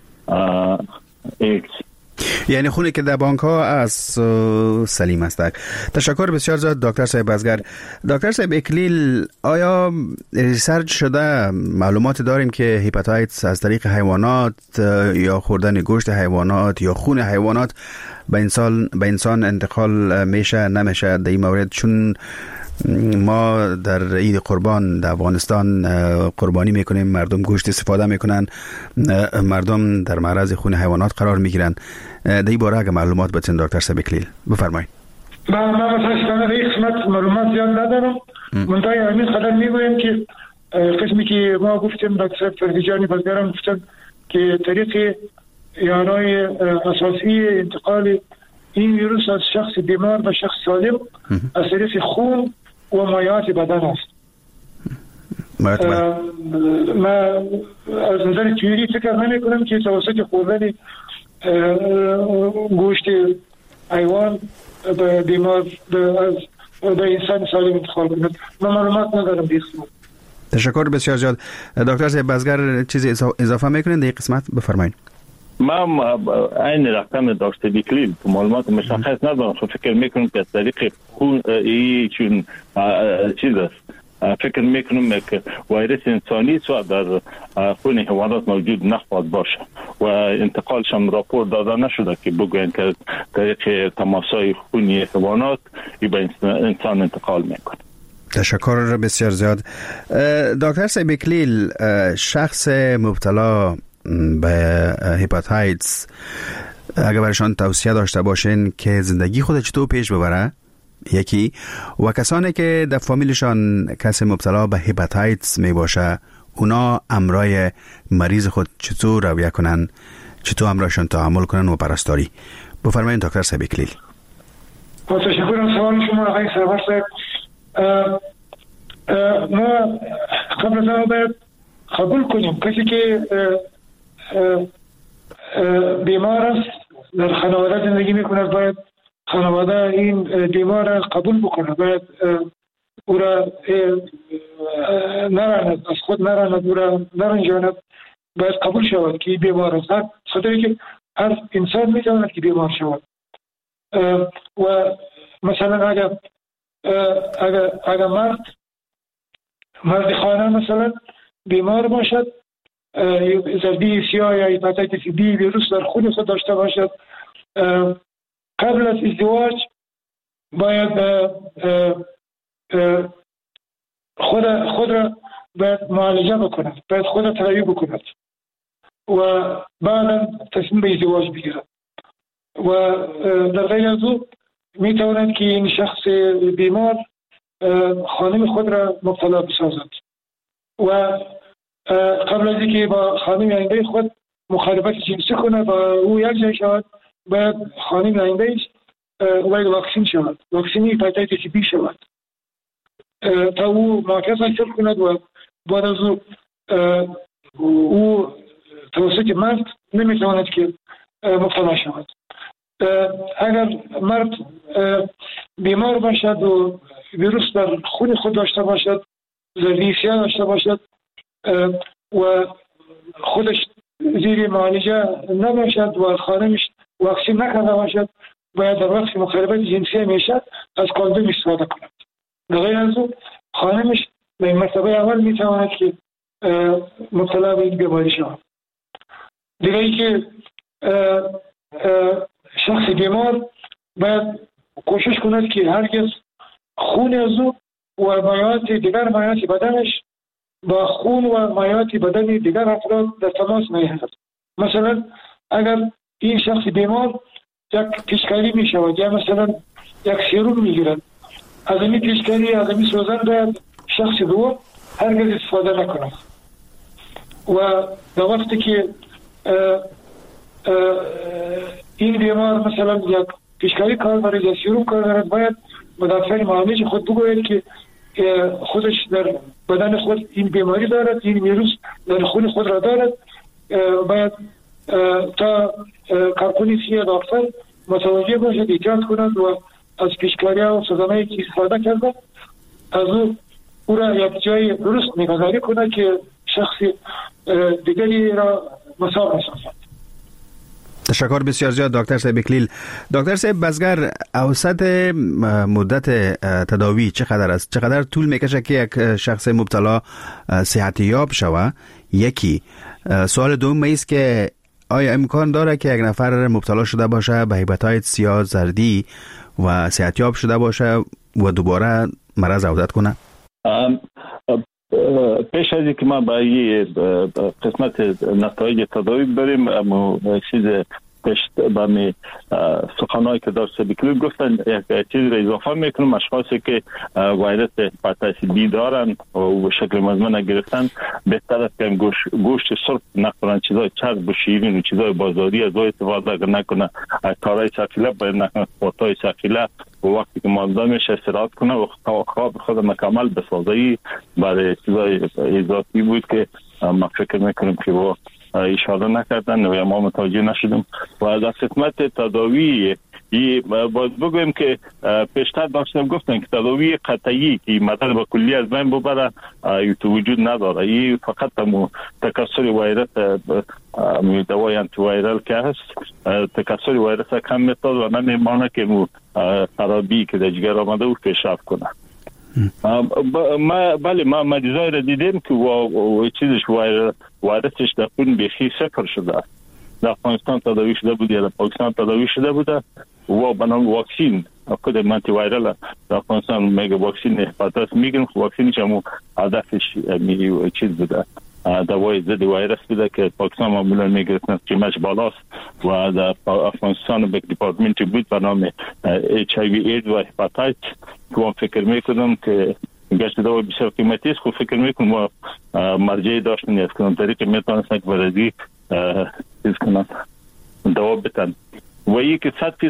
ایکس. یعنی خونی که در بانک ها از سلیم است. تشکر بسیار زیاد دکتر صاحب بزگر. دکتر صاحب اکلیل، آیا ریسرچ شده معلومات داریم که هپاتیتس از طریق حیوانات یا خوردن گوشت حیوانات یا خون حیوانات به انسان انتقال میشه نمیشه در این مورد؟ چون ما در عید قربان در افغانستان قربانی میکنیم، مردم گوشت استفاده میکنن، مردم در معرض خون حیوانات قرار میگیرن. در این باره اگه معلومات بتین دکتر صاحب اکلیل بفرمایید. من متاسفانه در قسمت معلومات زیاد ندارم. منتها همین قدر میگویم که قسمی که ما گفتیم دکتر فرزیجانی بزگران گفتن که طریق یارای اساسی انتقال این ویروس از شخص بیمار به شخص سالم از طریق خون و مایعات بدن است. ما از نظر تئوری فکر نمی کنم که توسط خوردن گوشت حیوان به بیمار به انسان سالم انتقال کند. من معلومات ندارم بیخ. تشکر بسیار زیاد. دکتر صاحب بزگر چیزی اضافه میکنین در این قسمت؟ بفرمایید. من این رقم داشته بیکلیل تو معلومات مشخص ندارم، فکر میکنم که از طریق خون چون چیز است، فکر میکنم که ویروس انسانی و در خون حیوانات موجود نخواهد باشه و انتقالش هم راپور داده نشده که بگوین که طریق تماسای خونی حیوانات به انسان انتقال میکنه. تشکر بسیار زیاد. دکتر صاحب اکلیل، شخص مبتلا به هپاتیتس اگر برشان توصیه داشته باشین که زندگی خود چطور پیش ببره یکی، و کسانی که در فامیلشان کسی مبتلا به هپاتیتس می باشه اونا امرای مریض خود چطور رویه کنن، چطور امرایشان تحمل کنن و پرستاری؟ بفرمایید دکتر صاحب اکلیل. تشکر از سوال شما آقای سرور صاحب. ما قبل از باید قبول کنیم کسی که بیمار است در خانواده زندگی میکنه باید خانواده این بیمار را قبول بکنه، باید او را نراند، از خود نراند، او را نرنجاند، باید قبول شود که بیمار است. خاطری که هر انسان میتواند که بیمار شود و مثلا اگر مرد خانه مثلا بیمار باشد، زردی سیاه یا هپاتیتس بی ویروس در خون خود داشته باشد، قبل از ازدواج باید خود را باید معالجه بکند، باید خود را تداوی بکند و بعدا تصمیم به ازدواج بگیرد و در غیر از او میتواند که این شخص بیمار خانم خود را مبتلا بسازد و قبل از اینکه با خانم آینده خود مخالفت جنسی کنه با او یک جای شود، باید خانم آیندهش باید واکسین شود، واکسین هپاتیتس بی شود تا او معافیت حاصل کند و بعد از او توسط مرد نمیتواند که مبتلا شود. اگر مرد بیمار باشد و ویروس در خون خود داشته باشد، زردی سیاه داشته باشد و خودش زیر معالجه نباشد و خانمش واکسین نکرده باشد، باید در وقت مخالفت جنسی میشد از کاندوم استفاده کند. در غیر از او خانمش به مرتبه اول میتواند که مبتلا به این بیماری شود. دیگه ای که شخص بیمار باید کوشش کند که هرگز خون از او و مایعات دیگر مایعات بدنش با خون و مایعات بدن دیگر افراد در تماس نیاید. مثلا اگر این شخص بیمار یک پیشکاری می شود یا مثلا یک سیروم می گیرد، از این پیشکاری از این سوزن باید شخص دوم هرگز استفاده نکند و در وقتی که این بیمار مثلا یک پیشکاری کار دارد یا سیروم کار دارد، باید به دکتر معالج خود بگوید که خودش در بدن خود این بیماری دارد، این ویروس در خون خود را دارد، باید تا کارکنی دکتر متوجه باشد، احتیاط کند و از پیشکاری‌ها و سزانهایی که استفاده کرده از او را یک جای درست نگهداری کند که شخص دیگری را مساوی نسازد. تشکر بسیار زیاد دکتر صاحب اکلیل. دکتر صاحب بزگر، اوسط مدت تداوی چقدر است؟ چقدر طول میکشه که یک شخص مبتلا صحت یاب شود؟ یکی سوال دوم است که آیا امکان داره که یک نفر مبتلا شده باشه به هپاتیت سیا زردی و صحت یاب شده باشه و دوباره مرض عودت کنه؟ پیش از اینکه ما به یه قسمت نتایج تداوی بریم، اما چیز پیش به می سخنایی که دکتر بکلیل گفتن یک چیز را اضافه میکنم. اشخاصی که ویروس هپاتیت بی دارن و شکل مزمن گرفتن بهتر است که گوشت سرخ نخورن، چیزای چرب و شیرین و چیزای بازاری از استفاده نکنه، کارهای ثقیله باید نکنه، سپورتای ثقیله و وقتی که مالده میشه استراحت کنه و خواب خود مکمل بسازه. برای چیزای اضافی بود که ما فکر میکنیم که با اشاره نکردن و ما متوجه نشدیم. و در خدمت تداوی باید بگویم که پیشتر داشتم گفتن که تداوی قطعی که مطلب کلی از بین ببره تو وجود نداره. این فقط تکثر ویروس دوای آنتی ویرال که هست تکثر ویروس کم می‌سازه و نمی‌مانه که خرابی که در جگر آمده او پیشرفت کنه. بله ما مریضای را دیدیم که چیزش ویروسش در خون بیخی صفر شده. در افغانستان تداوی شده بود یا در پاکستان تداوی شده بوده و بنام واکسین خود آنتی ویرال در افغانستان میگه واکسین هپاتیت میگن، واکسینش هم هدفش چیز بوده، دوای ضد ویروس بوده که پاکستان معمولا میگرفتن قیمتش بالاست و در افغانستان به دیپارتمنتی بود به نام HIV AIDS و هپاتیت که من فکر میکنم که گشت دوا بسیار قیمتی است. خب فکر میکنم ما مرجعی داشتن از کنم طریق میتونستن که برازی چیز کنن دوا بتن و یکی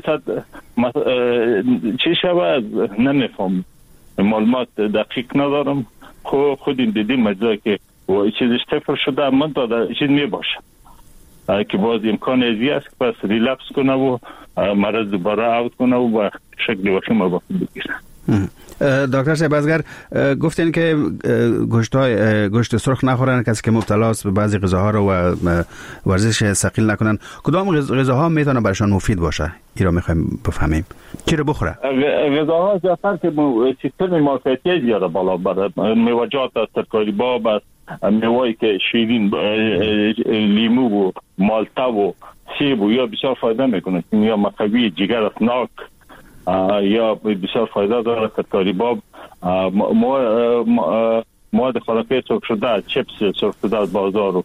100% چی شود نمیفهم، معلومات دقیق ندارم. خود این دیدیم مجزایی که چیزش صفر شده من داده چیز میباشه که باز امکان ازی است که پس ریلپس کنه و مرض دوباره عود کنه و با شکل وخیم رو بگیره. دکتر صاحب ازگر گفتین که گوشت سرخ نخورن، کسی که مبتلا است به بعضی غذاها رو و ورزش ثقیل نکنن. کدام غذاها میتونه برشان مفید باشه؟ این رو میخوایم بفهمیم. چی رو بخوره؟ غذاها زیادتر که سیستم معافیتی زیاده بالا بره، میوه‌جات، ترکاری باب است، میوه‌ای که شیرین، لیمو و مالتا و سیب و یا بسیار فایده میکنه، یا مقوی جگر است، ناک یا بسیار فایده داره. ترکاری باب، مواد خوراکی سرخ شده، چپس سرخ شده از بازار و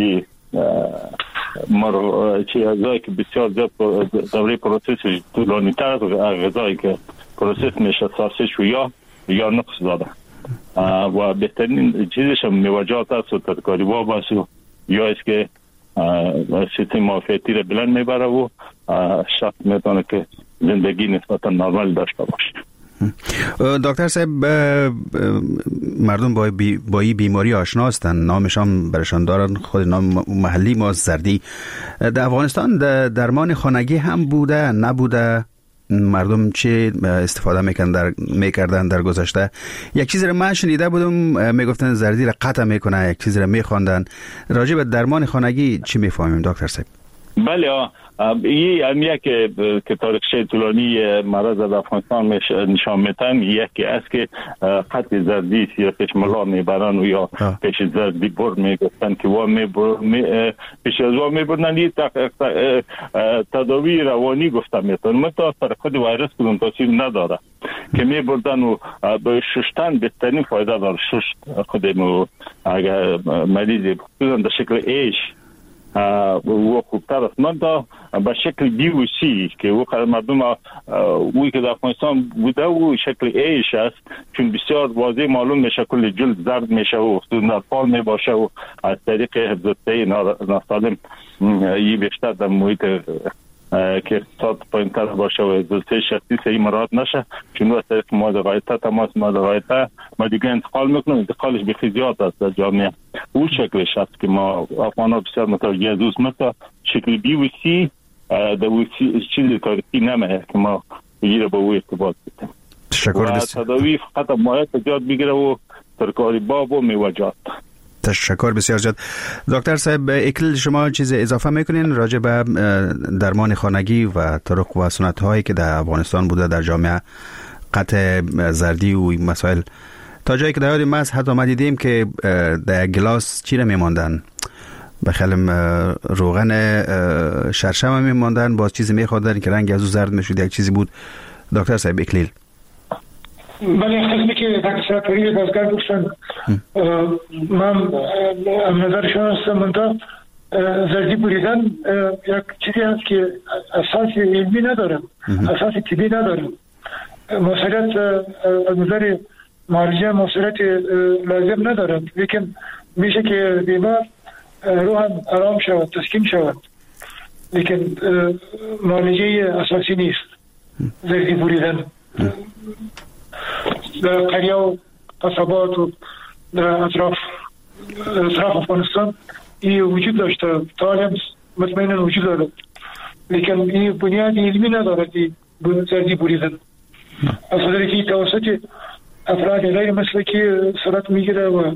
چیزایی که بسیار زیاد دوره پروسس طولانی تر از غذایی که پروسس میشه، ساسیج و یا نقص داره و بهترین چیزش هم میوه‌جات است و ترکاری باب است یا است که سیستم معافیتی را بلند میبره و شخص میتونه که زندگی نسبتا نرمال داشته باشه. دکتر صاحب مردم با این بیماری آشنا هستند، نامشان برشان دارن، خود نام محلی ما زردی. در افغانستان درمان خانگی هم بوده نبوده؟ مردم چه استفاده میکردن در گذشته؟ یک چیزی را من شنیده بودم میگفتن زردی را قطع میکنه، یک چیزی را میخواندن. راجع به درمان خانگی چی میفهمیم دکتر صاحب؟ بله این یک تاریخچه طولانی مرض در افغانستان نشان میتن. یکی است که خط زردی یا ملا میبرن و یا پیش زردی بر میگفتن که پیش از وا میبرن. این تداوی روانی گفتن میتن، مثلا پر خود ویروس کدوم تاثیر نداره که میبردن و به ششتن بهترین فایده داره. ششت خودمون اگر مریض بودن در شکل ایش و خوبتر است. من دا به شکل بیوسی که مردم اوی که در افغانستان بوده و شکل ایش است، چون بسیار واضح معلوم میشه کل جلد زرد میشه و نرفال میباشه و از طریق حفظ الصحه ناسالم بیشتر در محیط که اقتصاد پایین‌تر باشه و زلزله شخصی صحیح مراعات نشه، چون وقتی که ما غایطه تماس ما غایطه ما دیگه انتقال میکنیم، انتقالش بخی زیاد است در جامعه. او شکلش است که ما افغان‌ها بسیار متوجه از اوست، مثل شکل بی و سی در چیزی تاریخی نمیه که ما بگیره با او ارتباط بتیم و تداوی فقط مایت جاد بگیره و ترکاری باب و میوجات. تشکر بسیار زیاد. دکتر صاحب اکلیل، شما چیز اضافه میکنین راجع به درمان خانگی و طرق و سنت هایی که در افغانستان بوده در جامعه، قطع زردی و مسائل، تا جایی که در یاد ما حتی ما دیدیم که در گلاس چی را میماندن، بخلم روغن شرشم میماندن، باز چیزی میخوردن که رنگ از او زرد میشد، یک چیزی بود. دکتر صاحب اکلیل. بله، خیلی که دکتر پری بازگرد گفتن من نظرشان هستم. منطقه زردی بریدن یک چیزی هست که اساس علمی ندارم، اساس طبی ندارم، موثریت از نظر معالجه موثریت لازم ندارم، لیکن میشه که بیمار روحاً آرام شود، تسکین شود، لیکن معالجه اساسی نیست زردی بریدن. در قریه و قصبات و در اطراف افغانستان این وجود داشته، تا مطمئنا وجود دارد، لیکن این بنیاد علمی ندارد زردی بریدن. از خاطر که توسط افراد غیر مسلکی صورت میگیره و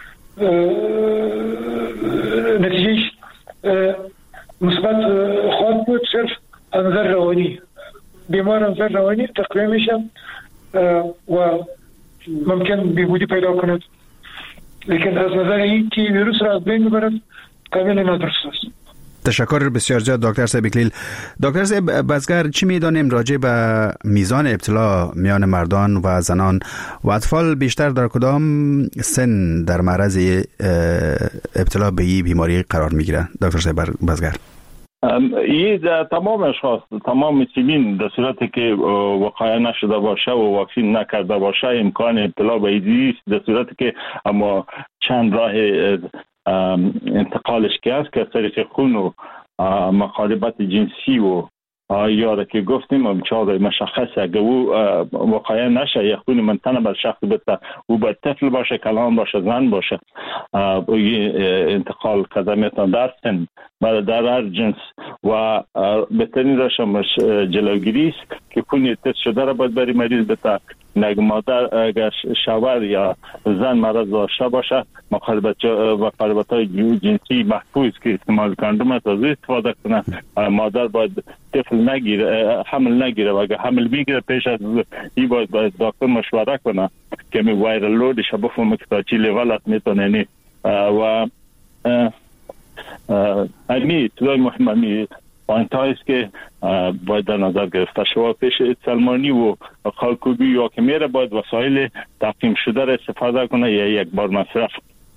نتیجهش مثبت خواهد بود، صرف انظر روانی. بیمار انظر روانی تقویه میشه و ممکن بیهودی پیدا کند، لیکن از نظر این که ویروس را از بین میبرد کاملا نادرست است. تشکر بسیار زیاد دکتر صاحب اکلیل. دکتر صاحب بازگر، چی میدانیم راجع به میزان ابتلا میان مردان و زنان و اطفال بیشتر در کدام سن در معرض ابتلا به این بیماری قرار میگیرن؟ دکتر صاحب بازگر. این تمام اشخاص، تمام مسلمین در صورتی که وقایع نشده باشه و واکسین نکرده باشه امکان ابتلا به ایدز در صورتی که اما چند راه انتقالش که است که از طریق خون و مخالبت جنسی و یا که گفتیم چهار مشخص اگه او واقعا نشه یا خون منتنه بر شخص بده او باید طفل باشه، کلان باشه، زن باشه، انتقال کرده میتونه در سن در هر جنس و بهترین روشش جلوگیری است که خون تست شده را باید بری مریض بده. نگه مادر اگر شوهر یا زن مرض داشته باشه مخالبت های جنسی محفوظ که استعمال کاندوم از استفاده کنه. مادر باید طفل نگیره، حمل نگیره و اگر حمل بگیره پیش از این باید دکتر مشوره کنه که می وایرال لودش بفهمه که تا چی لیول است میتونه و امی توی مهمه پوینت هایست که باید در نظر گرفته شود. پیش سلمانی و خالکوبی یا که میره باید وسایل تقسیم شده را استفاده کنه یا یک بار مصرف.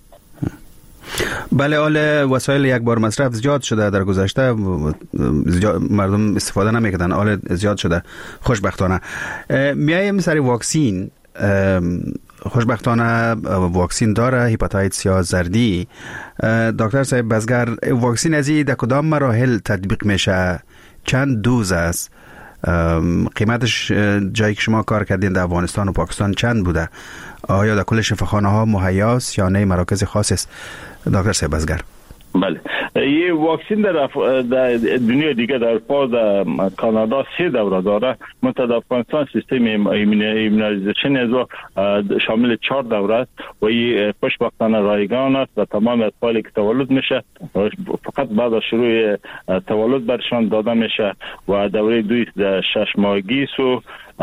بله، حال وسایل یک بار مصرف زیاد شده در گذشته، مردم استفاده نمیکردن، حال زیاد شده خوشبختانه. میایم سر واکسین. خوشبختانه واکسین داره هپاتیتس یا زردی. دکتر صاحب بازگر، واکسین از این در کدام مراحل تطبیق میشه؟ چند دوز است؟ قیمتش جایی که شما کار کردین در افغانستان و پاکستان چند بوده؟ آیا در کل شفاخانه ها مهیاست یا نه مراکز خاص است؟ دکتر صاحب بازگر. بله، یه واکسین در دنیا دیگه در اروپا در کانادا 3 دوره داره، منتها در افغانستان سیستم ایمونایزیشن از شامل 4 دوره است و این خوشبختانه رایگان است و تمام اطفالی که تولد میشه فقط بعد از شروع تولد برشان داده میشه و دوره 2 در 6 ماهگی و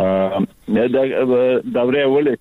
دوره اول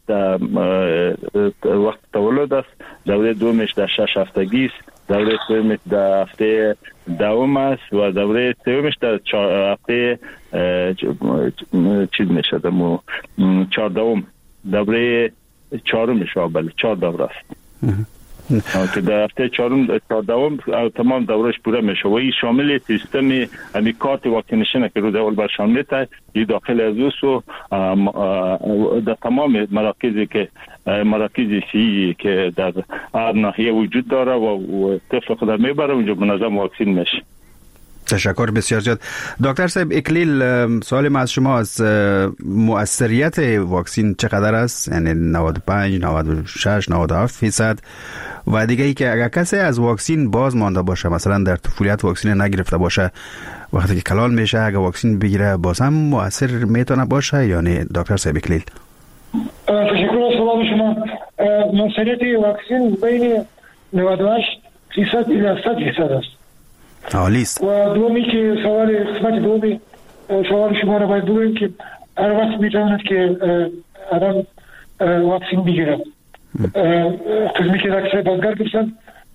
وقت تولد است، دوره دومش در 6 هفتگی است، دوره سومش در هفته دوم است و دوره سومش در هفته چیز میشه در 14م، دوره 4مش. بله 4 دوره است که در هفته 14م تمام دورش پوره میشه و این شامل سیستم امی کارت واکسینیشن که روز اول برشان میته این داخل از اوست و در تمام مراکزی سی که در هر ناحیه وجود داره و طفل خود میبره اونجا منظم واکسین میشه. تشکر بسیار زیاد. دکتر صاحب اکلیل، سوال ما از شما از مؤثریت واکسین چقدر است؟ یعنی 95 96 97% و دیگه ای که اگر کسی از واکسین باز مانده باشه، مثلا در طفولیت واکسین نگرفته باشه، وقتی که کلان میشه اگر واکسین بگیره باز هم مؤثر میتونه باشه یا نه؟ دکتر صاحب اکلیل. تشکر از سوال شما. مؤثریت واکسین بین 98% الی 100% است. عالی است. و دومی که قسمت دومی سوال شما را باید بگویم که هر وقت میتواند که آدم واکسین بگیرد. قسمی که اکثر بازگار گفتن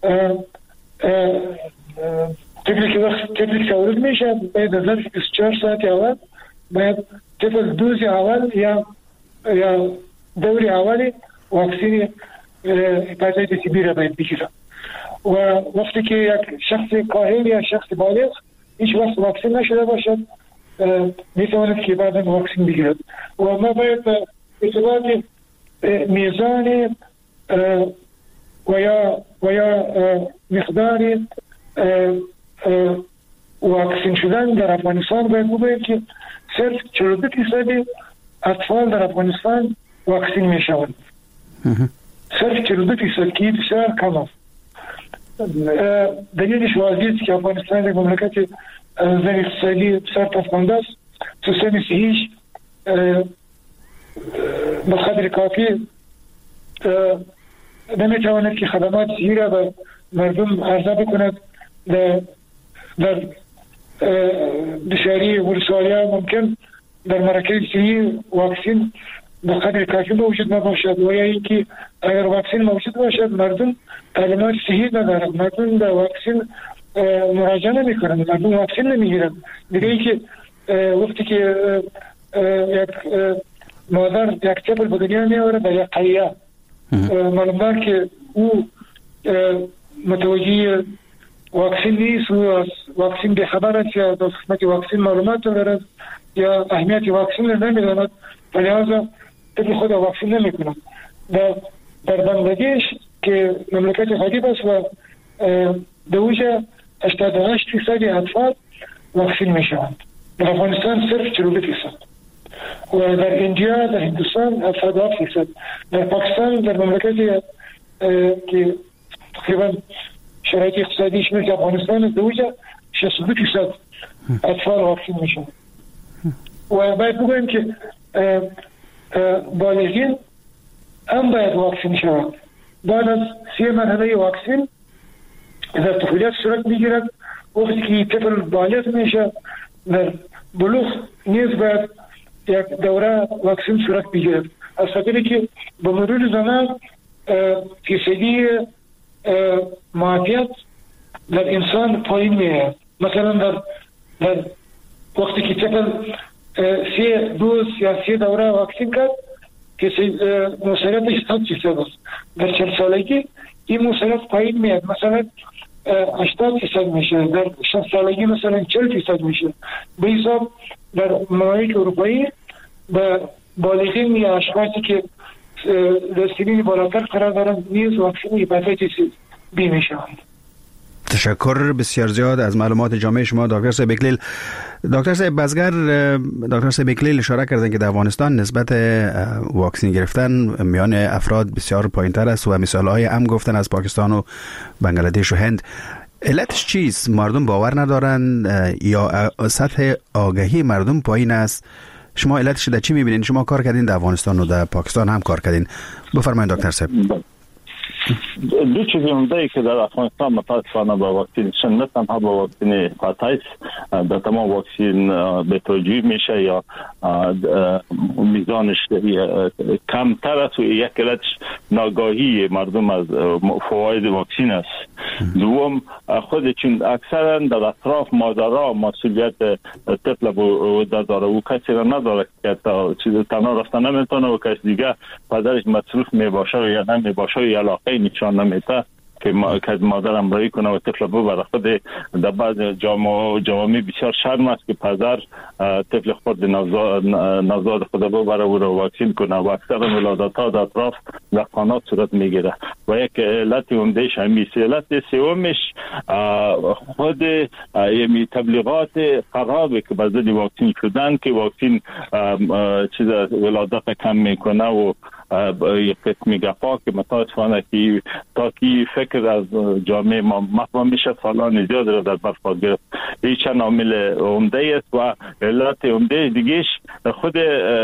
تبلیک تولید میشه، باید از 24 ساعت اول باید طفل دوز اول یا دوری اولی واکسین هپاتیتس بی را باید بگیرد. و وقتی که یک شخص کاهل یا شخص بالغ هیچ وقت واکسین نشده باشد میتواند که بعدا واکسین بگیرد. و ما باید اعتبار میزان و یا مقدار واکسین شدن در افغانستان باید بگویم که صرف 42% اطفال در افغانستان واکسین میشوند. صرف 42% که بسیار کم است. دلیلش واضح است که افغانستان یک مملکت زن اقتصادی بسیار پسمانده است. سیستم صحیش به قدر کافی نمیتواند که خدمات صحی را به مردم عرضه بکند. در دشاری ولسوالی‌ها ممکن در مراکز صحی واکسین به قدر کافی موجود نباشد و یا اینکه اگر واکسین موجود باشد مردم تعلیمات صحیح ندارند، مردم در واکسین مراجعه نمی‌کنند، مردم واکسین نمی‌گیرند. دیگه اینکه وقتی که یک مادر یک طفل به دنیا می‌آورد در یک قریه، معلومه که او متوجه واکسین نیست و از واکسین بخبر است یا در قسمت واکسین معلومات دارد یا اهمیت واکسین را نمی‌داند، لذا طفل خود واکسین نمی‌کند. در بنگلادش که مملکت غریب است و دوجه 88% اطفال واکسین میشوند. در افغانستان صرف 42% و در اندیا، در هندوستان 77%. در پاکستان، در مملکتی که تقریبا شرایط اقتصادیش مثل افغانستان دوجه 62% اطفال واکسین میشوند. و باید بگویم که بالغین هم باید واکسین شوند. بعد از 3 مرحله واکسین در طفولیت صورت میگیرد. وقتی که طفل بالغ میشه در بلوغ نیز باید یک دوره واکسین صورت بگیرد. از خاطری که به مرور زمان فیصدی معافیت در انسان پایین میاد. مثلا در وقتی که طفل 3 دوز یا 3 دوره واکسین کرد که مسئولیتش 100% است. در 40 سالگی این مسئولیت پایین میاد، مثلا 80% میشه، در 60 سالگی مثلا 40% میشه. به حساب در ممالک اروپایی به بالغین یا اشخاصی که در سنین بالاتر قرار دارند نیز واکسین هپاتیتس بی میشوند. تشکر بسیار زیاد از معلومات جامع شما دکتر صاحب اکلیل. دکتر صاحب بازگر، دکتر صاحب اکلیل اشاره کردن که در افغانستان نسبت واکسین گرفتن میان افراد بسیار پایین‌تر است و مثال‌های هم گفتن از پاکستان و بنگلادش و هند. علتش چیست؟ مردم باور ندارن یا سطح آگاهی مردم پایین است؟ شما علتش در چی می‌بینید؟ شما کار کردین در افغانستان و در پاکستان هم کار کردین. بفرمایید دکتر صاحب. دو چیز عمده که در افغانستان متاسفانه با واکسینیشن نه تنها با واکسین هپاتیتس در تمام واکسین به توجیه میشه یا میزانش کمتر است و یک علتش ناگاهی مردم از فواید واکسین است. دوم خود چون اکثرا در اطراف مادرها مسئولیت طفل داره و کسی را نداره که تنها رفتن نمیتونه و کسی دیگه پدرش مصروف میباشه یا نمیباشه یا علاقه نشان نمیده که مادر امرایی کنه و طفل ببره. خود در بعض جوامع بسیار شرم است که پدر طفل خود نوزاد خود ببره و را واکسین کنه و اکثر ولادت ها در اطراف دهقانات صورت میگیره و یک علت عمده‌اش همین است. علت سومش خود یعنی تبلیغات خرابه که به ضد واکسین شدن که واکسین چیز ولادت کم میکنه و یک قسمی گپا که متاسفانه که تا که فکر از جامعه ما مفهوم میشه سالان زیاد را در بر خود گرفت. این چند عامل عمده است و علت عمده دیگهش خود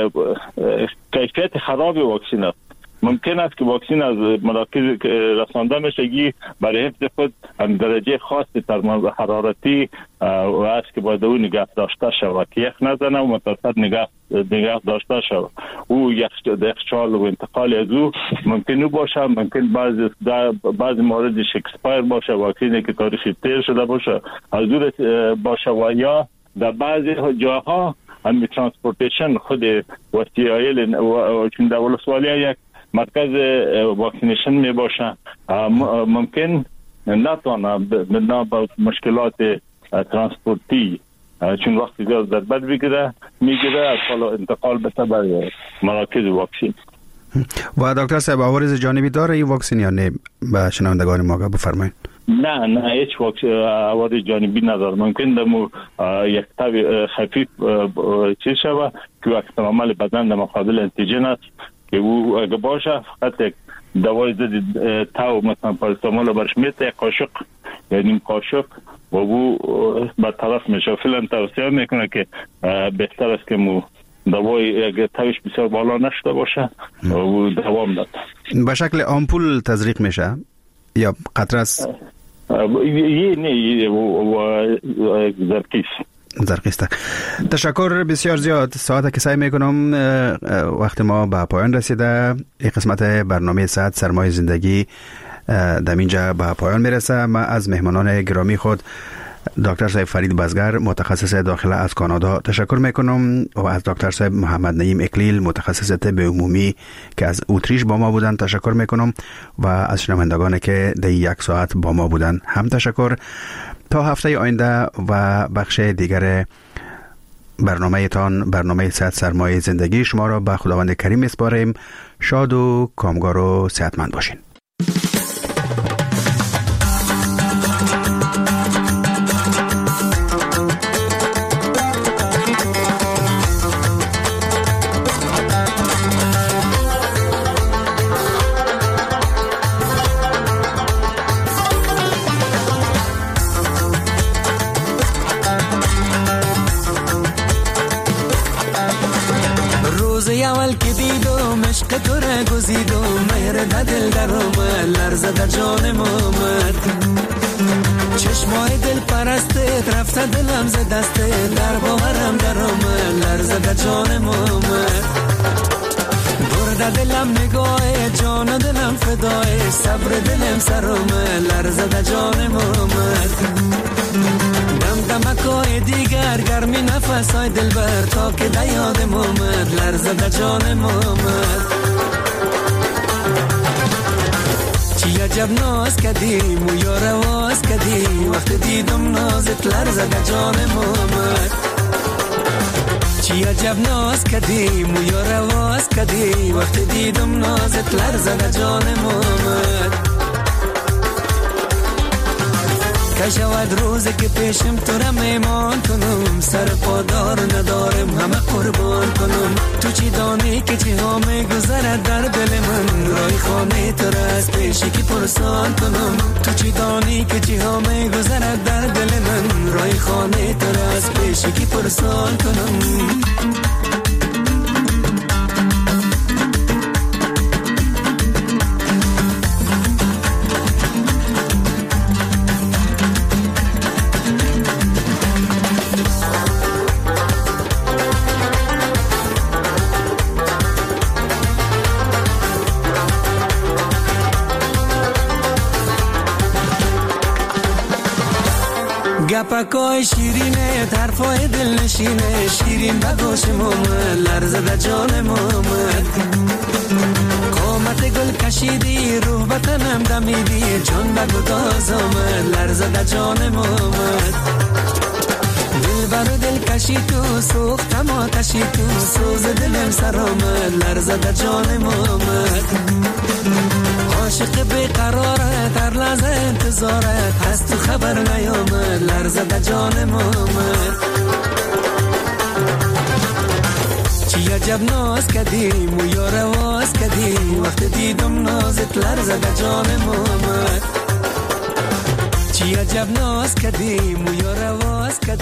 کیفیت خراب واکسین است. ممکن است که واکسین از مراکز رسانده میشه برای حفظ خود درجه خاص حرارتی و است که باید اون نگه داشته شود که یخ نزنه و متوسط نگه داشته شود. او یخچال و انتقال از او ممکن باشه، ممکن بعضی موردش اکسپایر باشه، واکسینی که تاریخ تیر شده باشه حضور باشه و یا در بعضی جاها هم ترانسپورتیشن خود وسایل چون در ولسوالی یک مرکز واکسینیشن می باشه ممکن نتونه با مشکلات ترانسپورتی چون وقتی زیاد در بر میگیره از انتقال بشه برای مراکز واکسین. و دکتر صاحب عوارض جانبی داره این واکسین یا نه؟ به شنوندگان ما بفرمایید. نه هیچ عوارض جانبی نداره. ممکن دمو یک تب خفیف چیز شود که اکثر عمل بدن در مقابل انتیجن است که او اگه باشه فقط یک دوای ضد تاو مثلا پاراسیتامول برش میته یک قاشق یا نیم قاشق و او برطرف میشه. فعلا توصیه میکنه که بهتر است که مو دوای اگه تاوش بسیار بالا نشده باشه و او دوام داد. به شکل آمپول تزریق میشه یا قطره است؟ زرقیسته. تشکر بسیار زیاد. ساعت که سعی میکنم وقت ما به پایان رسیده. این قسمت برنامه صحت سرمایه زندگی در اینجا به پایان میرسه. من از مهمانان گرامی خود دکتر صاحب فرید بزگر متخصص داخله از کانادا تشکر میکنم و از دکتر صاحب محمد نعیم اکلیل متخصص طب عمومی که از اوتریش با ما بودن تشکر میکنم و از شنوندگان که در یک ساعت با ما بودن هم تشکر. تا هفته آینده و بخش دیگر برنامه صحت سرمایه زندگی شما را به خداوند کریم میسپاریم. شاد و کامگار و صحتمند باشین. دل درام لرزه در جانم آمد چشمای دل پرسته رفته دلم ز دسته در باورم درام لرزه در جانم آمد برده دلم نگاه جان دلم فدای صبر دلم سرام لرزه در جانم آمد دمکای دیگر گرمی نفسای دل بر تا که در یادم آمد لرزه در جانم آمد چی عجب ناز کدیم و یا رواز کدیم وقت دیدم نازت لرزه در جانم آمد چی عجب ناز کدیم و یا رواز کدیم وقت دیدم نازت لرزه در جانم آمد که شود روزی که پیشم تو را میمان کنم سر پادار ندارم همه قربان کنم تو چی دانی که چی ها میگذرد در دل من رای خانه تو را از پیشی که پرسان کنم تو چی دانی که چی ها میگذرد در دل من رای خانه تو را از پیشی که پرسان کنم گپکای شیرینه طرفای دل نشینه شیرین بگوشم اومد لرزه در جانم اومد قامت گل کشیدی روح بطنم دمیدی جان بگداز آمد لرزه در جانم آمد دل برو دل کشی تو سوختم آتشی تو سوز دلم سر آمد لرزه در جانم آمد عاشق بیقرارت هر لحظه انتظارت از تو خبر نیامد لرزه در جانم آمد چی عجب ناز کدیم و یار آواز کدیم وقت دیدم نازت لرزه در جانم آمد چی عجب ناز کدیم و یار آواز کدیم